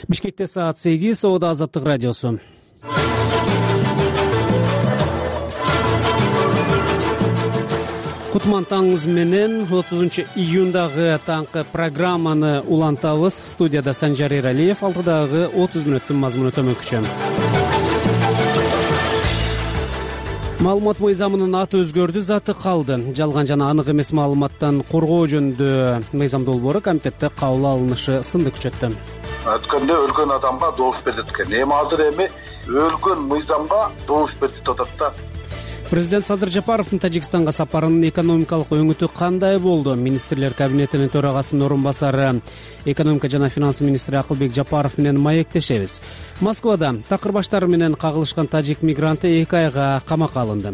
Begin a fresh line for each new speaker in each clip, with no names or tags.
Бишкекте саат 8, Ода Азаттык радиосу. Кутман таңыңыз менен 30-июндагы таңкы программаны улантабыз. Студияда Санжар Эралиев, алдыдагы 30 мүнөттүн мазмуну төмөнкүчө. Маалымат мыйзамынын аты өзгөрдү, заты калды. Жалган жана анык эмес маалыматтан коргоо жөнүндө мыйзам долбоору комитетте кабыл алынышы сынды күчөттү.
Өткөндө өлгөн адамга добуш берди экен. Азыр эми өлгөн мыйзамга добуш берди деп атат да.
Президент Садыр Жапаровдун Тажикстанга сапарынын экономикалык өңүтү кандай болду? Министрлер кабинетинин төрагасынын орун басары, экономика жана финанс министри Акылбек Жапаров менен маектешебиз. Москвада такыр баштары менен кагылышкан тажик мигранты 2 айга камакка алынды.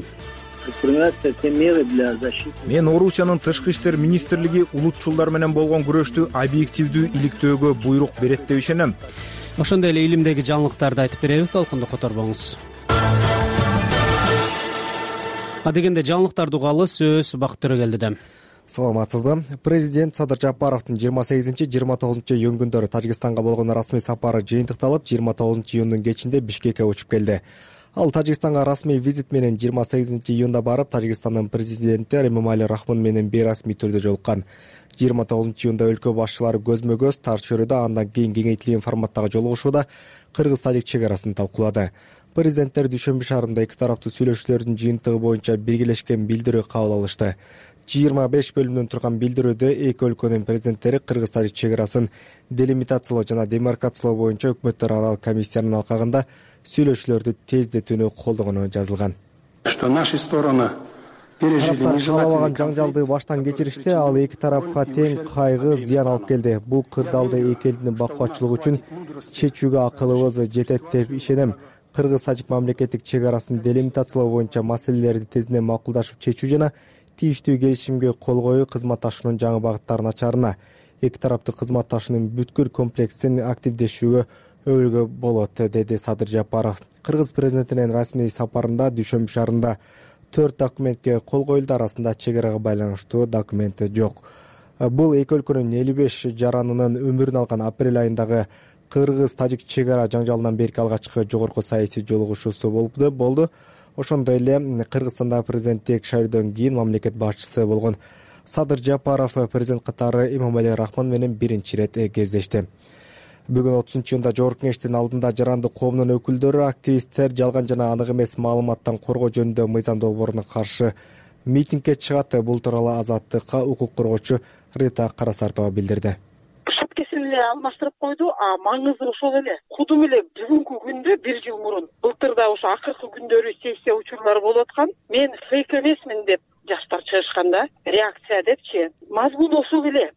Мен Орусиянын тышкы иштер министрлиги улутчулдар менен болгон күрөштү объективдүү иликтөөгө буйрук берет деп ишенем.
Ошондой эле илимдеги жаңылыктарды айтып беребиз, толкунду которбоңуз. Адегенде жаңылыктарды угалы, сөз Бакыт Төрөгелдиде.
Саламатсызбы? Президент Садыр Жапаровдун 28-29 күндөрү Тажикстанга болгон расмий сапары жыйынтыкталып, 29-июндун кечинде Бишкекке учуп келди. Ал Тажикстанга расмий визит менен 28-июнда барып, Тажикстандын президенти Эмомали Рахмон менен бейрасмий түрдө жолуккан. 29-июнда өлкө башчылары көзмө-көз тар чөйрөдө, андан кийин кеңейтилген форматтагы жолугушууда кыргыз-тажик чек арасын талкуулады. Президенттер дүйшөмбү шаарында эки тараптуу сүйлөшүүлөрдүн жыйынтыгы боюнча биргелешкен билдирүү кабыл алышты. 25 бөлүмдөн турган билдирүүдө эки өлкөнүн президенттери кыргыз-тажик чек арасын делимитациялоо жана демаркациялоо боюнча өкмөттөр аралык комиссиянын алкагында сүйлөшүүлөрдү тездетүүнү колдогону жазылган. Тараптар каалаган жаңжалды баштан кечиришти, ал эки тарапка тең кайгы, зыян алып келди. Бул кырдаалда эки элдин бакубатчылыгы үчүн чечүүгө акылыбыз жетет деп ишенем. Кыргыз-тажик мамлекеттик чек арасын делимитациялоо боюнча маселелерди тезинен макулдашып чечүү жана тийиштүү келишимге кол коюу кызматташуунун жаңы багыттарын ачаарына, эки тараптуу кызматташуунун бүткүл комплексин активдешүүгө өбөлгө болот, деди Садыр Жапаров. Кыргыз президентинин расмий сапарында дүйшөмбү шаарында 4 документке кол коюлду, арасында чек арага байланыштуу документ жок. Бул эки өлкөнүн 55 жаранынын өмүрүн алган апрель айындагы кыргыз-тажик чек ара жаңжалынан берки алгачкы жогорку саясий жолугушуусу болду. Ошондой эле Кыргызстандагы президенттик шайлоодон кийин мамлекет башчысы болгон Садыр Жапаров президент катары Эмомали Рахмон менен биринчи ирет кездешти. Бүгүн 30-июнда Жогорку кеңештин алдында жарандык коомдун өкүлдөрү, активисттер жалган жана анык эмес маалыматтан коргоо жөнүндө мыйзам долбооруна каршы митингге чыгат. Бул тууралуу Азаттыкка укук коргоочу Рита Карасартова билдирди.
Алмаштырып койду, маңызы ошол эле. Кудум эле бүгүнкү күндө 1 жыл мурун былтырда ошо акыркы күндөрү сессия учурлары болуп аткан. Мен фейк эмесмин деп жаштар чыгышканда, реакция депчи, мазмуну ошол эле.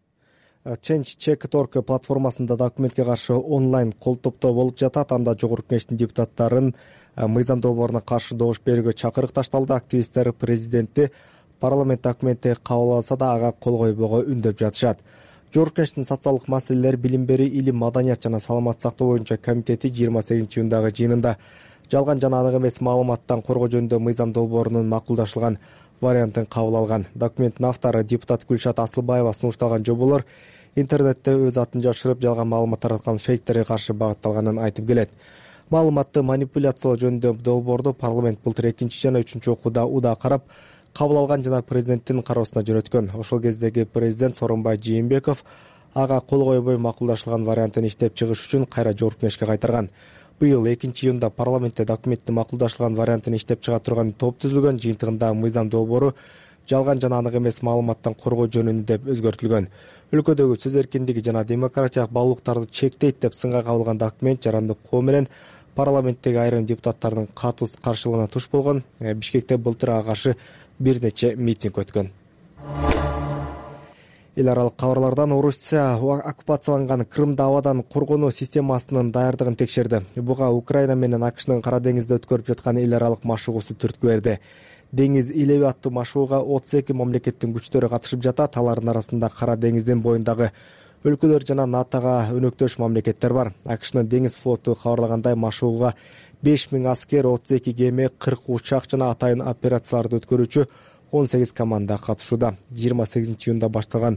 Change.org платформасында документке каршы онлайн кол топтоо болуп жатат. Анда Жогорку кеңештин депутаттарын мыйзам долбооруна каршы добуш берүүгө чакырык ташталды. Активисттер президентти парламент документти кабыл алса да ага кол койбоого үндөп жатышат. Жогорку кеңештин социалдык маселелер, билим берүү, илим, маданият жана саламаттык сактоо боюнча комитети 28-июндагы жыйынында жалган жана анык эмес маалыматтан коргоо жөнүндө мыйзам долбоорунун макулдашылган вариантын кабыл алган. Документтин автору депутат Гүлшат Асылбаева сунушталган жоболор интернетте өз атын жашырып, жалган маалымат тараткан фейктерге каршы багытталганын айтып келет. Маалыматты манипуляциялоо жөнүндө долбоорду парламент былтыр 2 жана 3 окууда уда карап кабыл алган жана президенттин кароосуна жөнөткөн. Ошол кездеги президент Сооронбай Жээнбеков ага кол койбой макулдашылган вариантын иштеп чыгыш үчүн кайра Жогорку кеңешке кайтарган. Быйыл 2-июнда парламентте документтин макулдашылган вариантын иштеп чыга турган топ түзүлгөн. Жыйынтыгында мыйзам долбоору жалган жана анык эмес маалыматтан коргоо жөнүндө деп өзгөртүлгөн. Өлкөдөгү сөз эркиндиги жана демократиялык баалуулуктарды чектейт деп сынга кабылган документ жарандык коом менен парламенттеги айрым депутаттардын катуу каршылыгына туш болгон. Бишкекте былтыр ага каршы бир нече митинг өткөн. Эл аралык кабарлардан Орусия оккупацияланган Крымды абадан коргонуу системасынын даярдыгын текшерди. Буга Украина менен АКШнын Кара деңизде өткөрүп жаткан эл аралык машыгуусу түрткү берди. Деңиз илеби аттуу машыгууга 32 мамлекеттин күчтөрү катышып жатат. Алардын арасында Кара деңиздин боюндагы өлкөлөр жана НАТОга өнөктөш мамлекеттер бар. АКШнын деңиз флоту кабарлагандай машыгууга 5000 аскер, 32 кеме, 40 учак жана атайын операцияларды өткөрүүчү 18 команда катышууда. 28-июнда башталган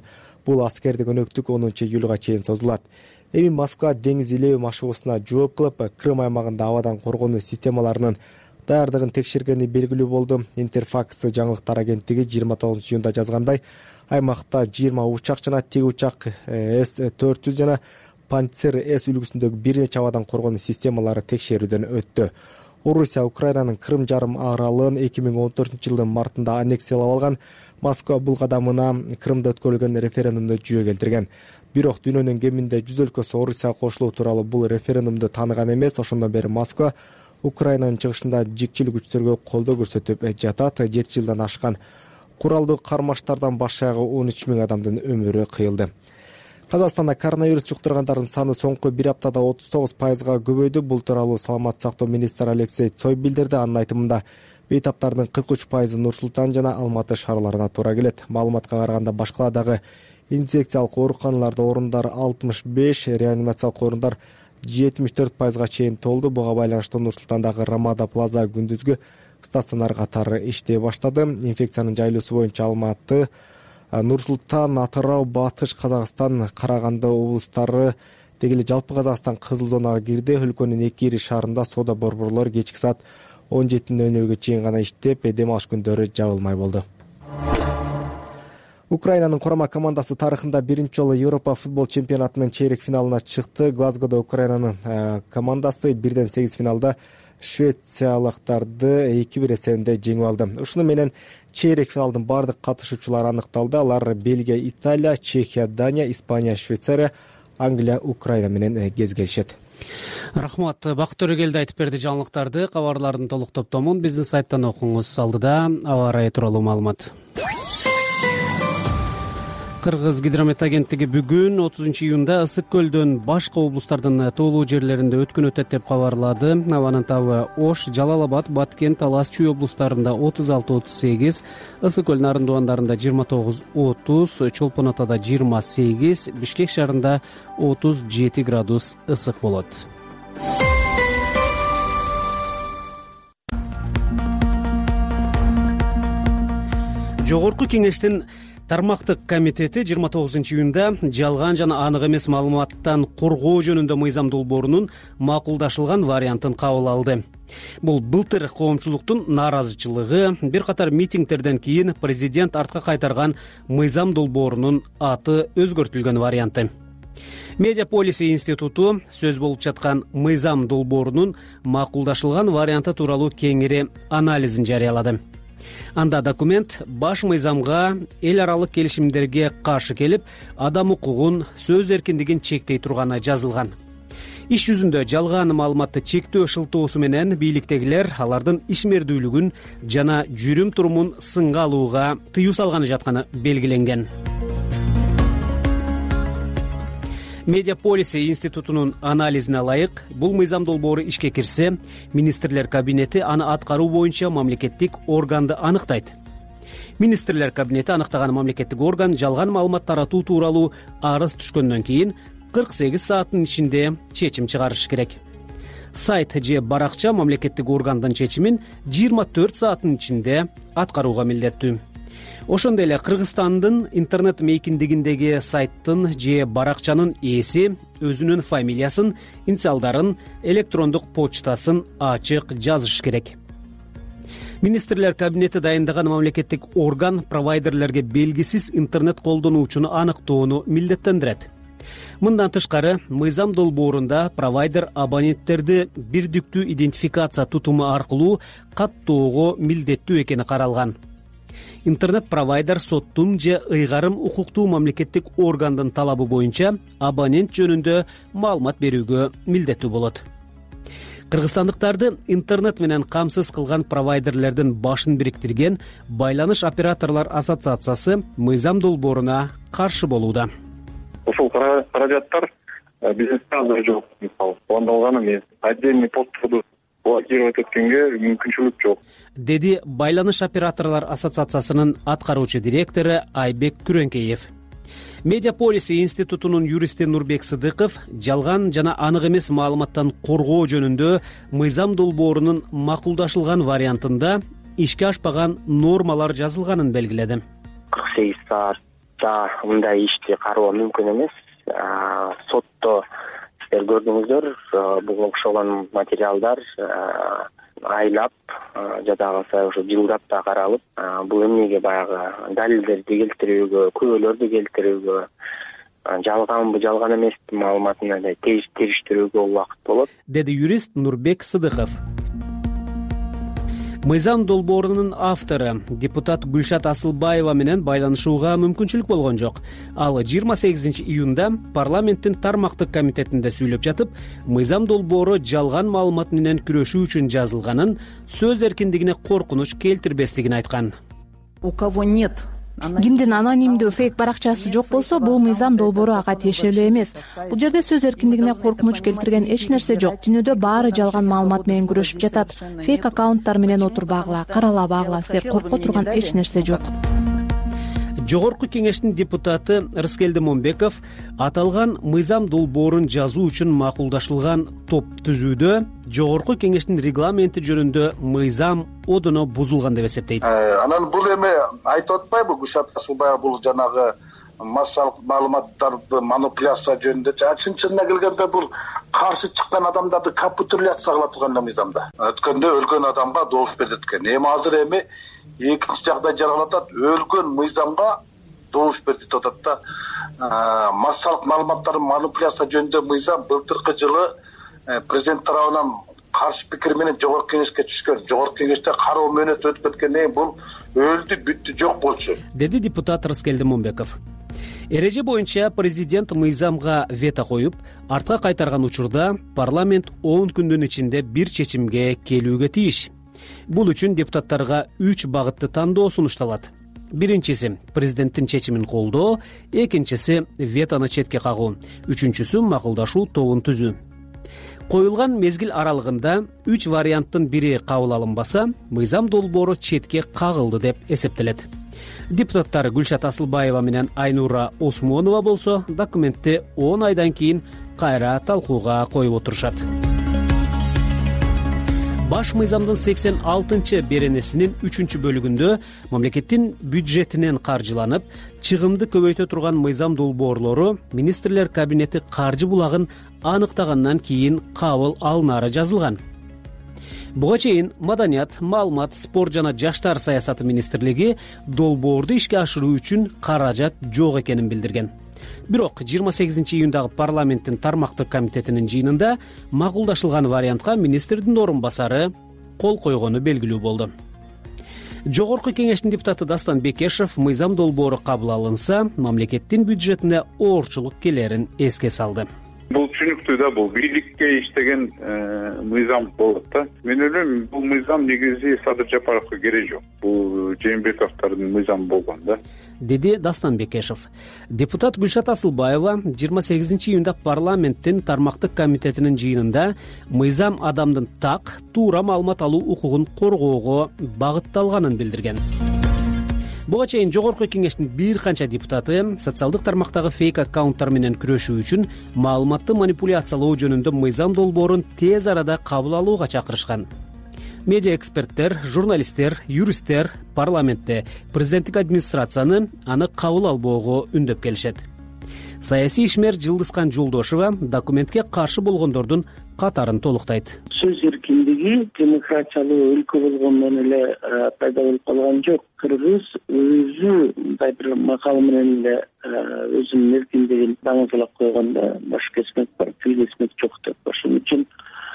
Бул аскердик өнөктүк 10-июлга чейин созулат. Эми Москва деңиз илеби машыгуусуна жооп кылып, Крым аймагында абадан коргонуу системаларынын даярдыгын текшергени белгилүү болду. Интерфакс жаңылыктар агенттиги 29-июнда жазгандай, аймакта 20 учак жана тиги учак С-400 жана Панцер С үлгүсүндөгү бир нече абадан коргонуу системалары текшерүүдөн өттү. Орусия Украинанын Крым жарым аралын 2014-жылдын мартында аннексиялап алган. Москва бул кадамына Крымда өткөрүлгөн референдумду жүйө келтирген. Бирок дүйнөнүн кеминде 100 өлкөсү Орусияга кошулуу тууралуу бул референдумду тааныган эмес. Ошондон бери Москва Украинанын чыгышында жикчил күчтөргө колдоо көрсөтүп жатат. 7 жылдан ашкан куралдуу кармаштардан баш аягы 13 000 адамдын өмүрү кыйылды. Казакстанда коронавирус жуктургандардын саны соңку бир аптада 39%га көбөйдү. Бул тууралуу саламаттык сактоо министри Алексей Цой билдирди. Анын айтымында бейтаптардын 43% Нур-Султан жана Алматы шаарларына туура келет. Маалыматка караганда башкаладагы инфекциялык ооруканаларда орундар 65, реанимациялык орундар 74%га чейин толду. Буга байланыштуу Нур-Султандагы Рамада Плаза күндүзгү стационар катары иштей баштады. Инфекциянын жайылуусу боюнча Алматы, Нур-Султан, Атырау, Батыш, Казакстан, Караганды облустары деги эле жалпы Казакстан кызыл зонага кирди. Өлкөнүн 2 ири шаарында соода борборлор кечки саат 17:00 чейин гана иштеп, дем алыш күндөрү жабылмай болду. Украинанын курама командасы тарыхында биринчи жолу Европа футбол чемпионатынын чейрек финалына чыкты. Глазгодо Украинанын командасы 1-8 финалда швециялыктарды 2-1 эсебинде жеңип алды. Ушуну менен чейрек финалдын бардык катышуучулары аныкталды. Алар Бельгия, Италия, Чехия, Дания, Испания, Швейцария, Англия, Украина менен кезгешет.
Рахмат. Бакыт Төрөгелди айтып берди жаңылыктарды. Кабарлардын толук топтомун биздин сайттан окуңуз. Алдыда аба ырайы тууралуу маалымат. Кыргыз гидромет агенттиги бүгүн 30-июнда Ысык көлдөн башка облустардын тоолуу жерлеринде өткөн өтөт деп кабарлады. Абанын табы Ош, Жалал Абад, Баткен, Талас, Чүй облустарында 36-38, Ысык көл нарындуандарында 29-30, Чолпон Атада 28, Бишкек шаарында 37 градус ысык болот. Жогорку кеңештин Тармактык комитети 29-июнда жалган жана анык эмес маалыматтан коргоо жөнүндө мыйзам долбоорунун макулдашылган вариантын кабыл алды. Бул былтыр коомчулуктун нааразычылыгы, бир катар митингтерден кийин президент артка кайтарган мыйзам долбоорунун аты өзгөртүлгөн варианты. Медиаполис институту сөз болуп жаткан мыйзам долбоорунун макулдашылган варианты тууралуу кеңири анализин жарыялады. Анда документ баш мыйзамга эл аралык келишимдерге каршы келип, адам укугун, сөз эркиндигин чектей турганы жазылган. Иш жүзүндө жалган маалыматты чектөө шылтоосу менен бийликтегилер алардын ишмердүүлүгүн жана жүрүм турумун сынга алууга тыюу салганы жатканы белгиленген. Медиаполис институтунун анализине ылайык, бул мыйзам долбоору ишке кирсе, министрлер кабинети аны аткаруу боюнча мамлекеттик органды аныктайт. Министрлер кабинети аныктаган мамлекеттик орган жалган маалымат таратуу тууралуу арыз түшкөндөн кийин 48 сааттын ичинде чечим чыгарышы керек. Сайт же баракча мамлекеттик органдын чечимин 24 сааттын ичинде аткарууга милдеттүү. Ошондой эле Кыргызстандын интернет мейкиндигиндеги сайттын же баракчанын ээси өзүнүн фамилиясын, инициалдарын, электрондук почтасын ачык жазыш керек. Министрлер кабинети дайындаган мамлекеттик орган провайдерлерге белгисиз интернет колдонуучуну аныктоону милдеттендирет. Мындан тышкары, мыйзам долбоорунда провайдер абоненттерди бирдиктүү идентификация тутуму аркылуу каттоого милдеттүү экени каралган. Интернет-провайдер соттун же ыйгарым укуктуу мамлекеттик органдын талабы боюнча абонент жөнүндө маалымат берүүгө милдеттүү болот. Кыргызстандыктарды интернет менен камсыз кылган провайдерлердин башын бириктирген Байланыш операторлор ассоциациясы мыйзам долбооруна каршы болууда.
Ушул каражаттар бизнесте азыр жок. Мисалы, пландалган эмес. Отдельный постторду блокировать эткенге мүмкүнчүлүк жок,
деди Байланыш операторлор ассоциациясынын аткаруучу директору Айбек Күрөңкеев. Медиаполис институтунун юристи Нурбек Сыдыков жалган жана анык эмес маалыматтан коргоо жөнүндө мыйзам долбоорунун макулдашылган вариантында ишке ашпаган нормалар жазылганын белгиледи.
48 саат мындай ишти кароо мүмкүн эмес. Сотто сиздер көрдүңүздөр, буга окшогон материалдар айлап жада калса ошо жылдап да каралып, бул эмнеге баягы далилдерди келтирүүгө, күбөлөрдү келтирүүгө, жалганбы жалган эмеспи маалыматын эле териштирүүгө убакыт болот, деди
юрист Нурбек Сыдыков. Мыйзам долбоорунун автору депутат Гүлшат Асылбаева менен байланышууга мүмкүнчүлүк болгон жок. Ал 28 июнда парламенттин тармактык комитетинде сүйлөп жатып, мыйзам долбоору жалган маалымат менен күрөшүү үчүн жазылганын, сөз эркиндигине коркунуч келтирбестигин айткан.
У кого нет кимдин анонимдүү фейк баракчасы жок болсо, бул мыйзам долбоору ага тиешелүү эмес. Бул жерде сөз эркиндигине коркунуч келтирген эч нерсе жок. Дүйнөдө баары жалган маалымат менен күрөшүп жатат. Фейк аккаунттар менен отурбагыла, каралабагыла, силер корко турган эч нерсе жок.
Жогорку кеңештин депутаты Рыскелди Момбеков аталган мыйзам долбоорун жазуу үчүн макулдашылган топ түзүүдө Жогорку кеңештин регламенти жөнүндө мыйзам одоно бузулган деп эсептейт.
Анан бул эми айтып атпайбы Гүлшат Асылбаева, бул жанагы массалык маалыматтарды манипуляция жөнүндө, чын-чынына келгенде бул каршы чыккан адамдарды капитуляция кыла турган мыйзамда. Өткөндө өлгөн адамга добуш берди экен. Азыр эми экинчи жагдай жаралып атат, өлгөн мыйзамга добуш берди деп атат да. Массалык маалыматтардын манипуляция жөнүндө мыйзам былтыркы жылы президент тарабынан каршы пикир менен Жогорку кеңешке түшкөн. Жогорку кеңеште кароо мөөнөтү өтүп кеткенден кийин бул өлдү, бүттү, жок болчу,
деди депутат Рыскелди Момбеков. Эреже боюнча президент мыйзамга вето коюп, артка кайтарган учурда парламент 10 күндүн ичинде бир чечимге келүүгө тийиш. Бул үчүн депутаттарга 3 багытты тандоо сунушталат. Биринчиси президенттин чечимин колдоо, экинчиси ветону четке кагуу, үчүнчүсү макулдашуу тобун түзүү. Коюлган мезгил аралыгында 3 варианттын бири кабыл алынбаса, мыйзам долбоору четке кагылды деп эсептелет. Депутаттар Гүлшат Асылбаева менен Айнура Осмонова болсо документти 10 айдан кийин кайра талкууга коюп отурушат. Баш мыйзамдын 86 беренесинин 3-бөлүгүндө мамлекеттин бюджетинен каржыланып, чыгымды көбөйтө турган мыйзам долбоорлору министрлер кабинети каржы булагын аныктагандан кийин кабыл алынары жазылган. Буга чейин Маданият, маалымат, спорт жана жаштар саясаты министрлиги долбоорду ишке ашыруу үчүн каражат жок экенин билдирген. Бирок 28 июндагы парламенттин тармактык комитетинин жыйынында макулдашылган вариантка министрдин орун басары кол койгону белгилүү болду. Жогорку кеңештин депутаты Дастан Бекешев мыйзам долбоору кабыл алынса, мамлекеттин бюджетине оорчулук келерин эске салды.
Бул түшүнүктүү да, бул бийликке иштеген мыйзам болот да. Мен ойлойм, бул мыйзам негизи Садыр Жапаровго кереги жок. Бул Жээнбековдун мыйзамы болгон да,
деди Дастан Бекешев. Депутат Гүлшат Асылбаева 28 июнда парламенттин тармактык комитетинин жыйынында мыйзам адамдын так, туура маалымат алуу укугун коргоого багытталганын билдирген. Буга чейин Жогорку кеңештин бир канча депутаты социалдык тармактагы фейк аккаунттар менен күрөшүү үчүн маалыматты манипуляциялоо жөнүндө мыйзам долбоорун тез арада кабыл алууга чакырышкан. Медиа эксперттер, журналисттер, юристтер парламентте президенттик администрацияны аны кабыл албоого үндөп келишет. Саясий ишмер Жылдызкан Жолдошева документке каршы болгондордун катарын толуктайт.
Сөз эркиндиги демократиялуу өлкө болгондон эле пайда болуп калган жок. Кыргыз өзү мындай бир макал менен эле өзүнүн эркиндигин даңгылап койгондо баш кесмек бар, тил кесмек жок деп. Ошон үчүн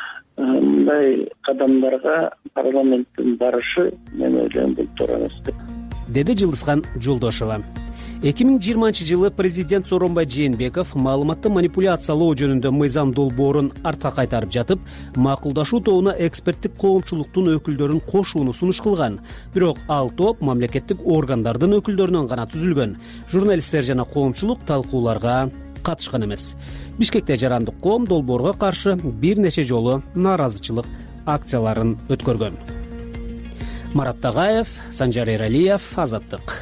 мындай кадамдарга парламенттин барышы, мен ойлойм, бул туура эмес деп,
деди Жылдызкан Жолдошева. 2020 жылы президент Сооронбай Жээнбеков маалыматты манипуляциялоо жөнүндө мыйзам долбоорун артка кайтарып жатып, макулдашуу тобуна эксперттик коомчулуктун өкүлдөрүн кошууну сунуш кылган. Бирок ал топ мамлекеттик органдардын өкүлдөрүнөн гана түзүлгөн. Журналисттер жана коомчулук талкууларга катышкан эмес. Бишкекте жарандык коом долбоорго каршы бир нече жолу нааразычылык акцияларын өткөргөн. Марат Тагаев, Санжар Эралиев, Азаттык.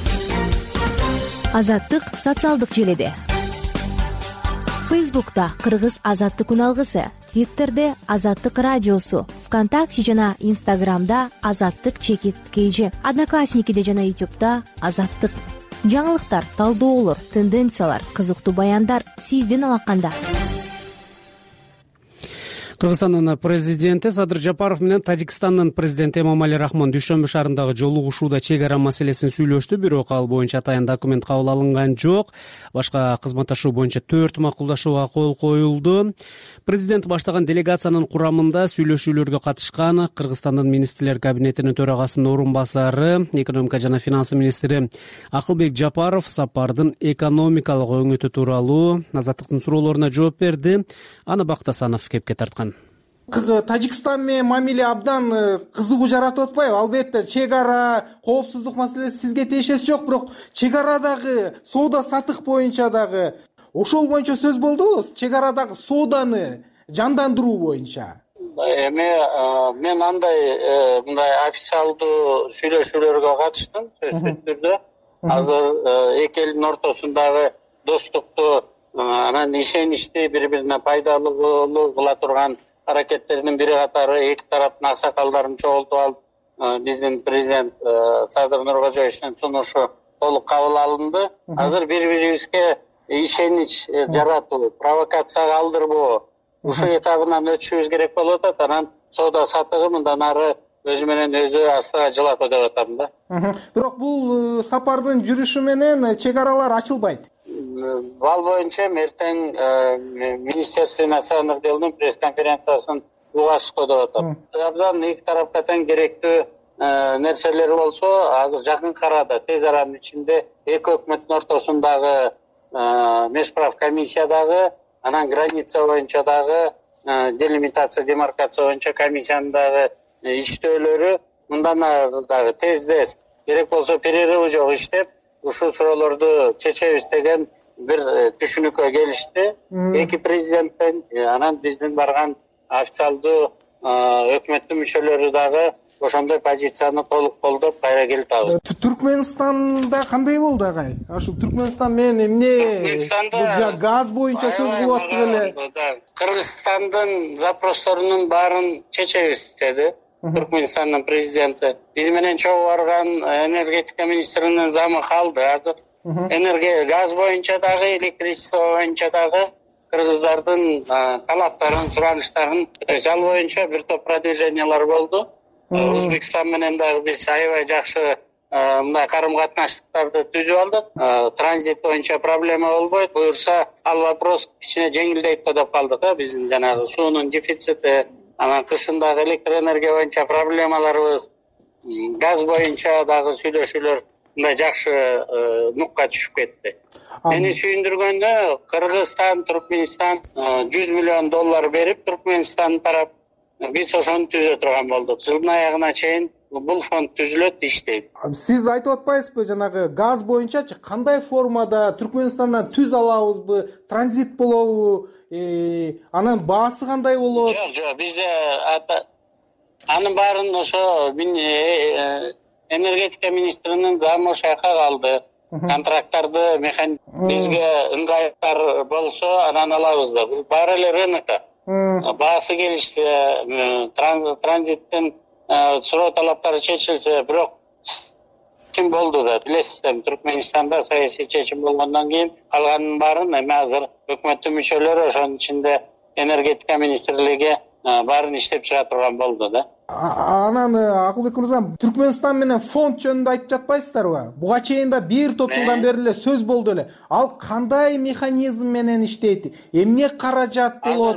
Азаттык социалдык желеде. Фейсбукта Кыргыз Азаттык үналгысы, Твиттерде Азаттык радиосу, ВКонтакте жана Инстаграмда Азаттык _KG, Одноклассникиде жана Ютубта Азаттык. жаңылыктар, талдоолор, тенденциялар, кызыктуу баяндар сиздин алаканда.
Кыргызстандын президенти Садыр Жапаров менен Тажикстандын президенти Эмомали Рахмон Дүйшөмбү шаарындагы жолугушууда чек ара маселесин сүйлөштү, бирок ал боюнча атайын документ кабыл алынган жок. Башка кызматташуу боюнча 4 макулдашууга кол коюлду. Президент баштаган делегациянын курамында сүйлөшүүлөргө катышкан Кыргызстандын министрлер кабинетинин төрагасынын орун басары, экономика жана финансы министри Акылбек Жапаров сапардын экономикалык өңүтү тууралуу Азаттыктын суроолоруна жооп берди. Аны Бактасанов кепке тарткан.
Тажикстан менен мамиле абдан кызыгуу жаратып атпайбы? Албетте чек ара, коопсуздук маселеси сизге тиешеси жок, бирок чек арадагы соода сатык боюнча дагы ошол боюнча сөз болдубу? Чек арадагы сооданы жандандыруу боюнча.
Мен мындай официалдуу сүйлөшүүлөргө катыштым, сөзсүз түрдө. Азыр эки элдин ортосундагы достукту, анан ишеничти, бири-бирине пайдалуу кыла турган аракеттердин бири катары эки тараптын аксакалдарын чогултуп алып, биздин президент Садыр Нуркожоевичтин сунушу толук кабыл алынды. Азыр бири-бирибизге ишенич жаратуу, провокацияга алдырбоо, ушул этабынан өтүшүбүз керек болуп атат. Анан соода сатыгы мындан ары өзү менен өзү астыга жылат деп атам да.
Бирок бул сапардын жүрүшү менен чек аралар ачылбайт.
Ал боюнча эртең Министерство иностранных делдин пресс-конференциясын угашышко деп атам. Абдан эки тарапка тең керектүү нерселер болсо, азыр жакынкы арада, тез аранын ичинде эки өкмөттүн ортосундагы межправ комиссиядагы, анан граница боюнча дагы делимитация, демаркация боюнча комиссиянын дагы иштөөлөрү мындан ары дагы тездес, керек болсо перерывы жок иштеп, ушул суроолорду чечебиз деген бир түшүнүккө келишти. Эки президенттен, анан биздин барган официалдуу өкмөттүн мүчөлөрү дагы ошондой позицияны толук колдоп кайра келтабыз.
Түркмөнстанда кандай болду агай? Ошол Түркмөнстан менен эмне бул газ боюнча сөз кылып аттык эле.
Кыргызстандын запросторунун баарын чечебиз деди Түркмөнстандын президенти. Биз менен чогуу барган энергетика министринин замы калды. Азыр газ боюнча дагы, электричество боюнча дагы кыргыздардын талаптарын, сураныштарын ал боюнча бир топ продвижениялар болду. Өзбекстан менен дагы биз аябай жакшы мындай карым-катнаштыктарды түзүп алдык. Транзит боюнча проблема болбойт. Буюрса, ал вопрос кичине жеңилдейт деп калдык. Биздин жанагы суунун дефицити, анан кышындагы электроэнергия боюнча проблемаларыбыз, газ боюнча дагы сүйлөшүүлөр мындай жакшы нукка түшүп кетти. Мени сүйүндүргөндө Кыргызстан, Түркмөнстан $100 миллион берип, Түркмөнстан тарап биз ошону түзө турган болдук. Жылдын аягына чейин бул фонд түзүлөт, иштейт.
Сиз айтып атпайсызбы, жанагы газ боюнчачы кандай формада Түркмөнстандан түз алабызбы, транзит болобу, анан баасы кандай болот?
Жок, бизде анын баарын ошо энергетика министринин замы ошояка калды. Контракттарды бизге ыңгайлар болсо анан алабыз да. Бул баары эле рынокто. Баасы келишти, транзиттин суроо талаптары чечилсе, бирок чечим болду да. Билесиздер, Түркмөнстанда саясий чечим болгондон кийин калганын баарын эми азыр өкмөттүн мүчөлөрү, ошонун ичинде энергетика министрлиги баарын иштеп чыга турган болду да.
Анан Акылбек мырза, Түркмөнстан менен фонд жөнүндө айтып жатпайсыздарбы? Буга чейин да бир топ жылдан бери эле сөз болду эле. Ал кандай механизм менен иштейт? Эмне каражат болот?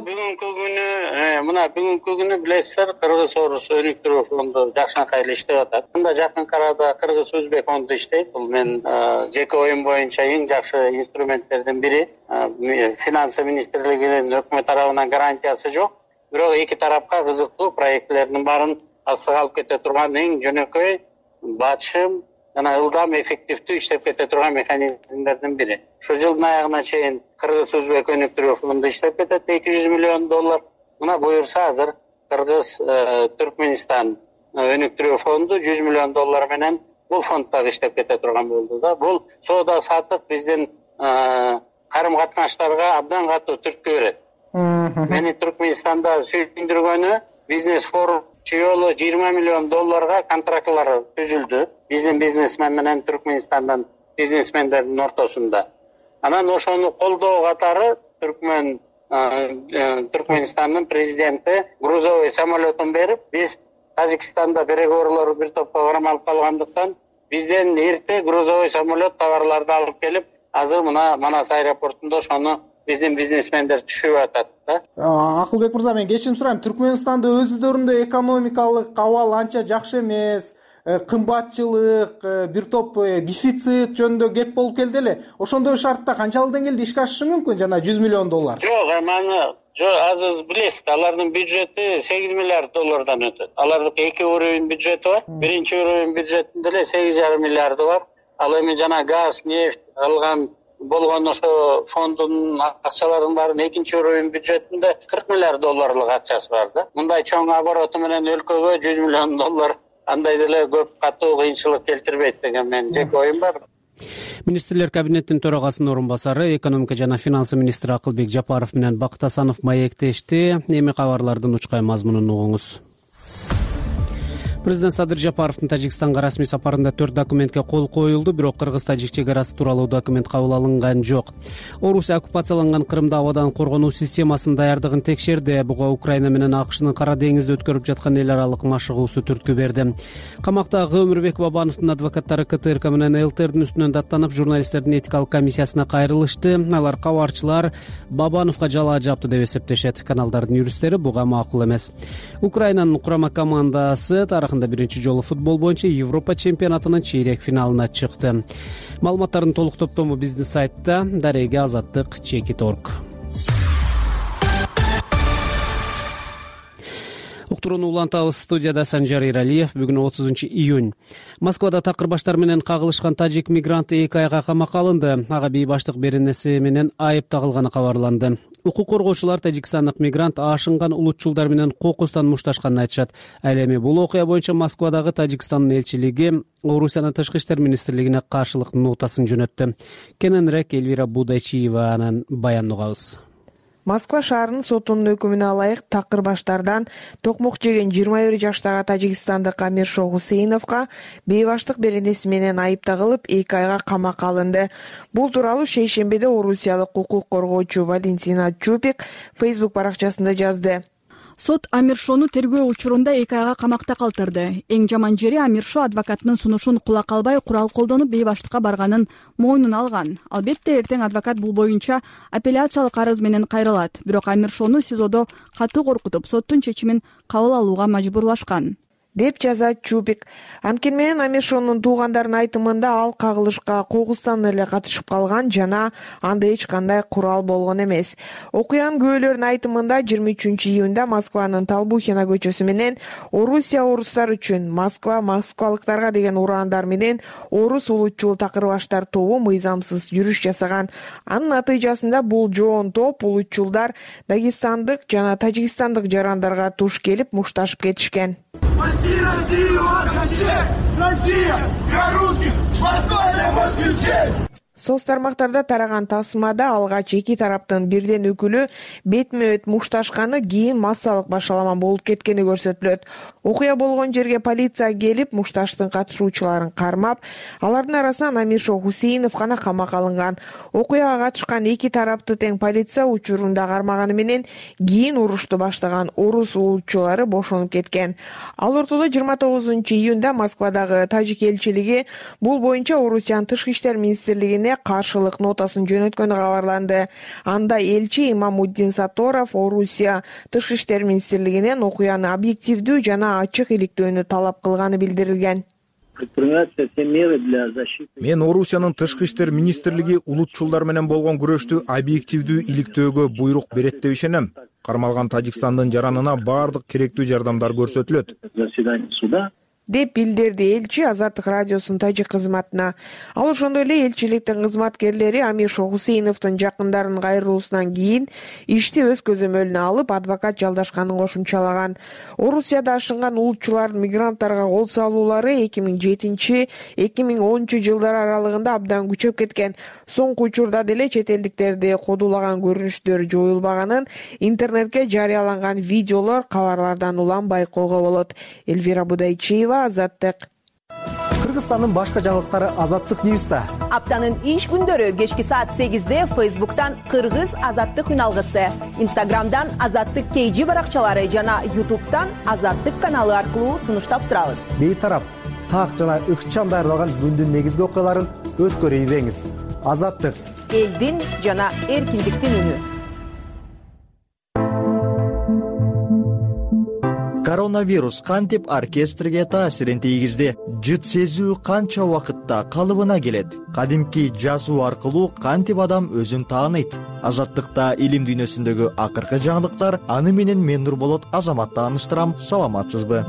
Бүгүнкү күнү билесиздер, Кыргыз Орус өнүктүрүү фонду жакшынакай эле иштеп атат. Мында жакынкы арада Кыргыз Өзбек фонду иштейт. Бул мен жеке оюм боюнча эң жакшы инструменттердин бири. Финансы министрлигинин өкмөт тарабынан гарантиясы жок. Бирок эки тарапка кызыктуу проектлердин баарын астыга алып кете турган эң жөнөкөй, батышым жана ылдам, эффективдүү иштеп кете турган механизмдердин бири. Ошо жылдын аягына чейин Кыргыз Өзбек өнүктүрүү фонду иштеп кетет, $200 миллион. Мына буюрса азыр Кыргыз Түркмөнстан өнүктүрүү фонду $100 миллион менен бул фонддагы иштеп кете турган болду да. Бул соода сатык биздин карым-катнаштарга абдан катуу түрткү берет. Мени Түркмөнстанда сүйүндүргөнү, бизнес форум жолу $20 миллион контрактлар түзүлдү. Биздин бизнесмен менен Түркмөнстандан бизнесмендердин ортосунда. Анан ошону колдоо катары Түркмөнстандын президенти грузовой самолетун берип, биз Тажикстанда переговорлорду бир топко кармалып калгандыктан бизден эрте грузовой самолет товарларды алып келип, азыр мына Манас аэропортунда ошону биздин бизнесмендер түшүрүп атат да.
Акылбек мырза, мен кечирим сурайм. Түркмөнстанда өзүлөрүндө экономикалык абал анча жакшы эмес, кымбатчылык, бир топ дефицит жөнүндө кеп болуп келди эле. Ошондой шартта канчалык деңгээлде ишке ашышы мүмкүн жана $100 миллион?
Жок, азыр билесиз, алардын бюджети $8 миллиард өтөт. Алардын 2 уровень бюджети бар. Биринчи уровень бюджетинде эле $8,5 миллиарды бар. Ал эми жана газ, нефть алган болгон ошо фонддун акчаларынын баарын экинчи уровень бюджетинде $40 миллиард акчасы бар да. Мындай чоң обороту менен өлкөгө $100 миллион андай деле көп катуу кыйынчылык келтирбейт деген менин жеке оюм бар.
Министрлер кабинетинин төрагасынын орун басары, экономика жана финансы министри Акылбек Жапаров менен Бакыт Асанов маектешти. Эми кабарлардын учкай мазмунун угуңуз. Президент Садыр Жапаровдун Тажикстанга расмий сапарында 4 документке кол коюлду, бирок кыргыз-тажик чек арасы тууралуу документ кабыл алынган жок. Орусия оккупацияланган Крымда абадан коргонуу системасынын даярдыгын текшерди. Буга Украина менен АКШнын Кара деңизде өткөрүп жаткан эл аралык машыгуусу түрткү берди. Камактагы Өмүрбек Бабановдун адвокаттары КТРК менен ЛТРдин үстүнөн даттанып, журналисттердин этикалык комиссиясына кайрылышты. Алар кабарчылар Бабановго жалаа жапты деп эсептешет. Каналдардын юристтери буга макул эмес. Украинанын курама командасы биринчи жолу футбол боюнча Европа чемпионатынын чейрек финалына чыкты. Маалыматтардын толук топтому биздин сайтта. Дареге Азаттык, Чекит.орг. Уктурууну улантабыз. Студияда Санжар Иралиев. Бүгүн 30 июнь. Москвада такыр баштар менен кагылышкан тажик мигранты 2 айга камакка алынды. Ага бейбаштык беренеси менен айып тагылганы кабарланды. Укук коргоочулар тажикстандык мигрант ашынган улутчулдар менен кокустан мушташканын айтышат. Ал эми бул окуя боюнча Москвадагы Тажикстандын элчилиги Орусиянын тышкы иштер министрлигине каршылык нотасын жөнөттү. Кененирээк Эльвира Будайчиеванын баянын угабыз.
Москва шаарынын сотунун өкүмүнө ылайык такыр баштардан токмок жеген 21 жаштагы тажикстандык Амиршо Хусейновго бейбаштык беренеси менен айып тагылып 2 айга камакка алынды. Бул тууралуу шейшембиде орусиялык укук коргоочу Валентина Чупик Facebook баракчасында жазды.
Сот Амиршону тергөө учурунда 2 айга камакта калтырды. Эң жаман жери Амиршо адвокатынын сунушун кулак албай курал колдонуп бейбаштыкка барганын мойнуна алган. Албетте эртең адвокат бул боюнча апелляциялык арыз менен кайрылат. Бирок Амиршону СИЗОдо катуу коркутуп, соттун чечимин кабыл алууга мажбурлашкан,
деп жазат Чупик. Анткени менен Амиршонун туугандарынын айтымында ал кагылышка кокустан эле катышып калган жана анда эч кандай курал болгон эмес. Окуянын күбөлөрүнүн айтымында 23 июнда Москванын Толбухина көчөсү менен Орусия орустар үчүн, Москва москвалыктарга деген ураандар менен орус улутчул такырбаштар тобу мыйзамсыз жүрүш жасаган. Анын натыйжасында бул жоон топ улутчулдар дагестандык жана тажикстандык жарандарга туш келип мушташып кетишкен. Россия для русских, Москва для москвичей. Соц тармактарда тараган тасмада алгач 2 тараптын бирден өкүлү бетме-бет мушташканы кийин массалык башалама болуп кеткени көрсөтүлөт. Окуя болгон жерге полиция келип, мушташтын катышуучуларын кармап, алардын арасынан Амиршо Хусейнов гана камакка алынган. Окуяга катышкан 2 тарапты тең полиция учурунда кармаганы менен кийин урушту баштаган орус улутчулары бошонуп кеткен. Ал ортодо 29 июнда Москвадагы тажик элчилиги бул боюнча Орусиянын тышкы иштер министрлигине каршылык нотасын жөнөткөнү кабарланды. Анда элчи Имамуддин Саторов Орусия тышкы иштер министрлигинен окуяны объективдүү жана ачык иликтөөнү талап кылганы билдирилген.
Мен Орусиянын тышкы иштер министрлиги улутчулдар менен болгон күрөштү объективдүү иликтөөгө буйрук берет деп ишенем. Кармалган Тажикстандын жаранына баардык керектүү жардамдар көрсөтүлөт,
деп билдирди элчи Азаттык радиосунун тажик кызматына. Ал ошондой эле элчиликтин кызматкерлери Амиршо Хусейновдун жакындарынын кайрылуусунан кийин ишти өз көзөмөлүнө алып, адвокат жалдашканын кошумчалаган. Орусияда ашынган улутчулардын мигранттарга кол салуулары 2007-2010 жылдар аралыгында абдан күчөп кеткен. Соңку учурда деле чет элдиктерди кодулаган көрүнүштөр жоюлбаганын интернетке жарыяланган видеолор, кабарлардан улам байкоого болот. Эльвира Будайчиева, Азаттык.
Кыргызстандын башка жаңылыктары Азаттык Ньюста.
Аптанын иш күндөрү кечки саат 8-де Facebook'tan Кыргыз Азаттык үналгысы, Instagram'dan Азаттык KG баракчалары жана YouTube'дан Азаттык каналы аркылуу сунуштап турабыз.
Бейтарап, так жана ыкчам даярдалган күндүн негизги окуяларын өткөрүп ийбеңиз. Азаттык
элдин жана эркиндиктин үнү.
Коронавирус кантип оркестрге таасирин тийгизди? Жыт сезүү канча убакытта калыбына келет? Кадимки жазуу аркылуу кантип адам өзүн тааныйт? Азаттыкта илим дүйнөсүндөгү акыркы жаңылыктар, аны менен мен Нурболот Азамат тааныштырам. Саламатсызбы?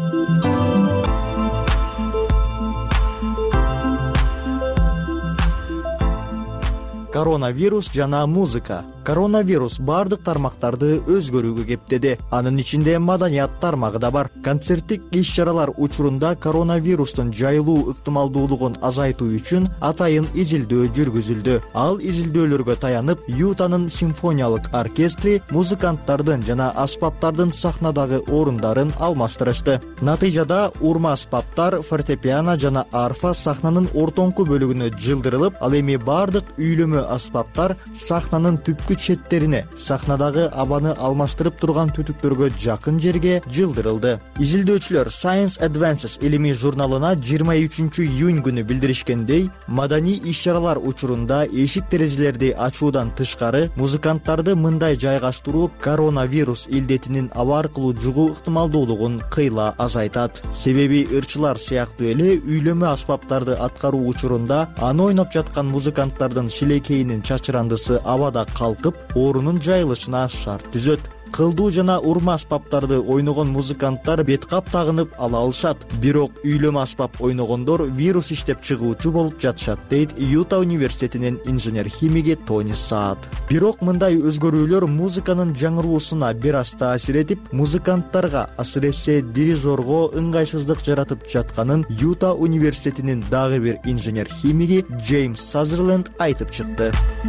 Коронавирус жана музыка. Коронавирус бардык тармактарды өзгөрүүгө кептеди. Анын ичинде маданият тармагы да бар. Концерттик иш-чаралар учурунда коронавирустун жайылуу ыктымалдуулугун азайтуу үчүн атайын изилдөө жүргүзүлдү. Ал изилдөөлөргө таянып, Ютанын симфониялык оркестри музыканттардын жана аспаптардын сахнадагы орундарын алмаштырышты. Натыйжада урма аспаптар, фортепиано жана арфа сахнанын ортоңку бөлүгүнө жылдырылып, ал эми бардык үйлөмө аспаптар сахнанын түпкү четтерине, сахнадагы абаны алмаштырып турган түтүктөргө жакын жерге жылдырылды. Изилдөөчүлөр Science Advances илимий журналына 23 июнь күнү билдиришкендей, маданий иш-чаралар учурунда эшик-терезелерди ачуудан тышкары музыканттарды мындай жайгаштыруу коронавирус илдетинин аба аркылуу жугуу ыктымалдуулугун кыйла азайтат. Себеби ырчылар сыяктуу эле үйлөмө аспаптарды аткаруу учурунда аны ойноп жаткан музыканттардын шилекейинин чачырандысы абада калкып, орунун жайылышына шарт түзөт. Кылдуу жана урма аспаптарды ойногон музыканттар бет кап тагынып ала алышат. Бирок үйлөмө аспап ойногондор вирус иштеп чыгуучу болуп жатышат, дейт Юта университетинин инженер-химиги Тони Саад. Бирок мындай өзгөрүүлөр музыканын жаңыруусуна бир аз таасир этип, музыканттарга, асыресе дирижерго ыңгайсыздык жаратып жатканын Юта университетинин дагы бир инженер-химиги Джеймс Сазерленд айтып чыкты.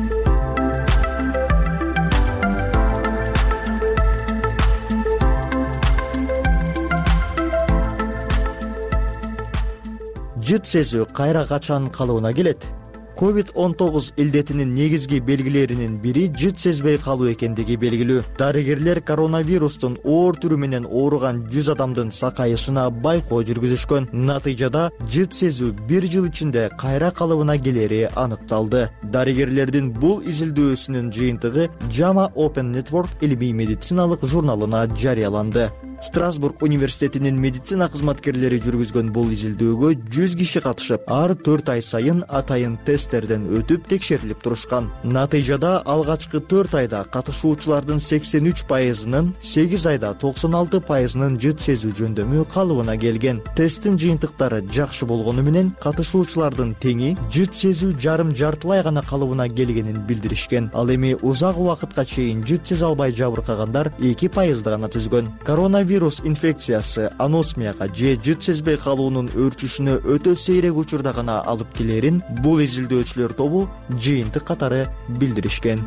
Жыт сезүү кайра качан калыбына келет? COVID-19 илдетинин негизги белгилеринин бири жыт сезбей калуу экендиги белгилүү. Дарыгерлер коронавирустун оор түрү менен ооруган 100 адамдын сакайышына байкоо жүргүзүшкөн. Натыйжада жыт сезүү 1 жыл ичинде кайра калыбына келери аныкталды. Дарыгерлердин бул изилдөөсүнүн жыйынтыгы JAMA Open Network илимий медициналык журналына жарыяланды. Страсбург университетинин медицина кызматкерлери жүргүзгөн бул изилдөөгө 100 киши катышып, ар 4 ай сайын атайын тесттерден өтүп текшерилип турушкан. Натыйжада алгачкы 4 айда катышуучулардын 83%-нын, 8 айда 96%-нын жыт сезүү жөндөмү калыбына келген. Тесттин жыйынтыктары жакшы болгону менен катышуучулардын теңи жыт сезүү жарым-жартылай гана калыбына келгенин билдиришкен. Ал эми узак убакытка чейин жыт сезе албай жабыркагандар 2%-ды гана түзгөн. Коронавирус инфекциясы аносмияга же жыт сезбей калуунун өрчүшүнө өтө сейрек учурда гана алып келерин бул изилдөөчүлөр тобу жыйынтык катары билдиришкен.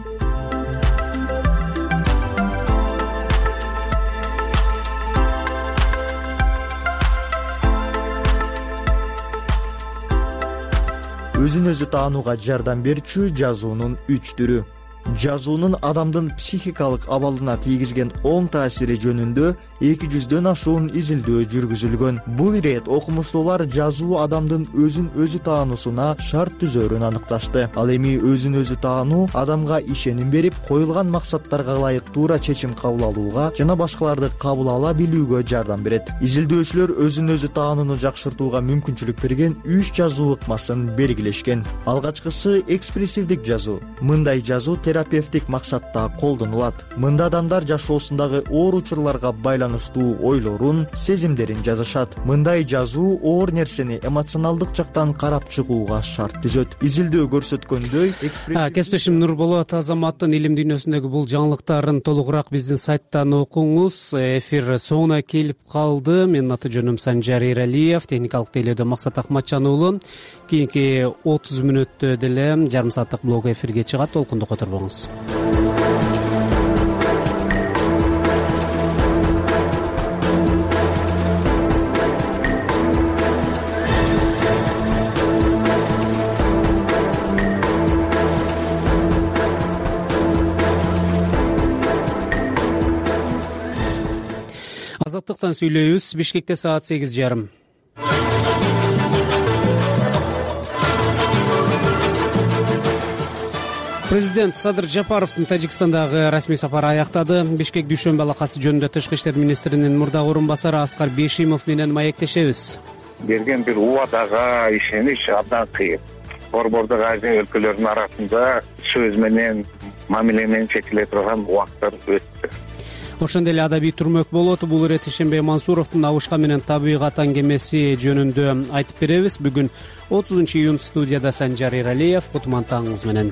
Өзүн өзү таанууга жардам берчү жазуунун 3 түрү. Жазуунун адамдын психикалык абалына тийгизген оң таасири жөнүндө 200дөн ашуун изилдөө жүргүзүлгөн. Бул ирет окумуштуулар жазуу адамдын өзүн өзү таануусуна шарт түзөрүн аныкташты. Ал эми өзүн өзү таануу адамга ишеним берип, коюлган максаттарга ылайык туура чечим кабыл алууга жана башкаларды кабыл ала билүүгө жардам берет. Изилдөөчүлөр өзүн өзү таанууну жакшыртууга мүмкүнчүлүк берген 3 жазуу ыкмасын белгилешкен. Алгачкысы экспрессивдик жазуу. Мындай жазуу терапевтик максатта колдонулат. Мында адамдар жашоосундагы оор учурларга байланыштуу ойлорун, сезимдерин жазышат. Мындай жазуу оор нерсени эмоционалдык жактан карап чыгууга шарт түзөт. Изилдөө көрсөткөндөй,
кесиптешим Нурболот Азаматтын илим дүйнөсүндөгү бул жаңылыктарын толугураак биздин сайттан окуңуз. Эфир соңуна келип калды. Менин аты жөнүм Санжар Эралиев, техникалык тейлөөдө Максат Акматжан уулу. Кийинки 30 мүнөттө деле жарым сааттык блог эфирге чыгат. Толкунду которбоңуз. Азаттыктан сүйлөйбүз. Бишкекте саат 8:30. Президент Садыр Жапаровдун Тажикстандагы расмий сапары аяктады. Бишкек дүйшөмбү алакасы жөнүндө Тышкы иштер министринин мурдагы орун басары Аскар Бейшимов менен маектешебиз.
Берген бир убадага ишенич абдан кыйын. Борбордук Азия өлкөлөрүнүн арасында сөз менен, мамиле менен чечиле турган убакыттар өттү.
Ошондой эле адабий турмөк болот. Бул иретти Ишенбей Мансуровдун Абышка менен табигат аңгемеси жөнүндө айтып беребиз. Бүгүн 30-июнь студияда Санжар Иралиев. Кутмантаңыз менен.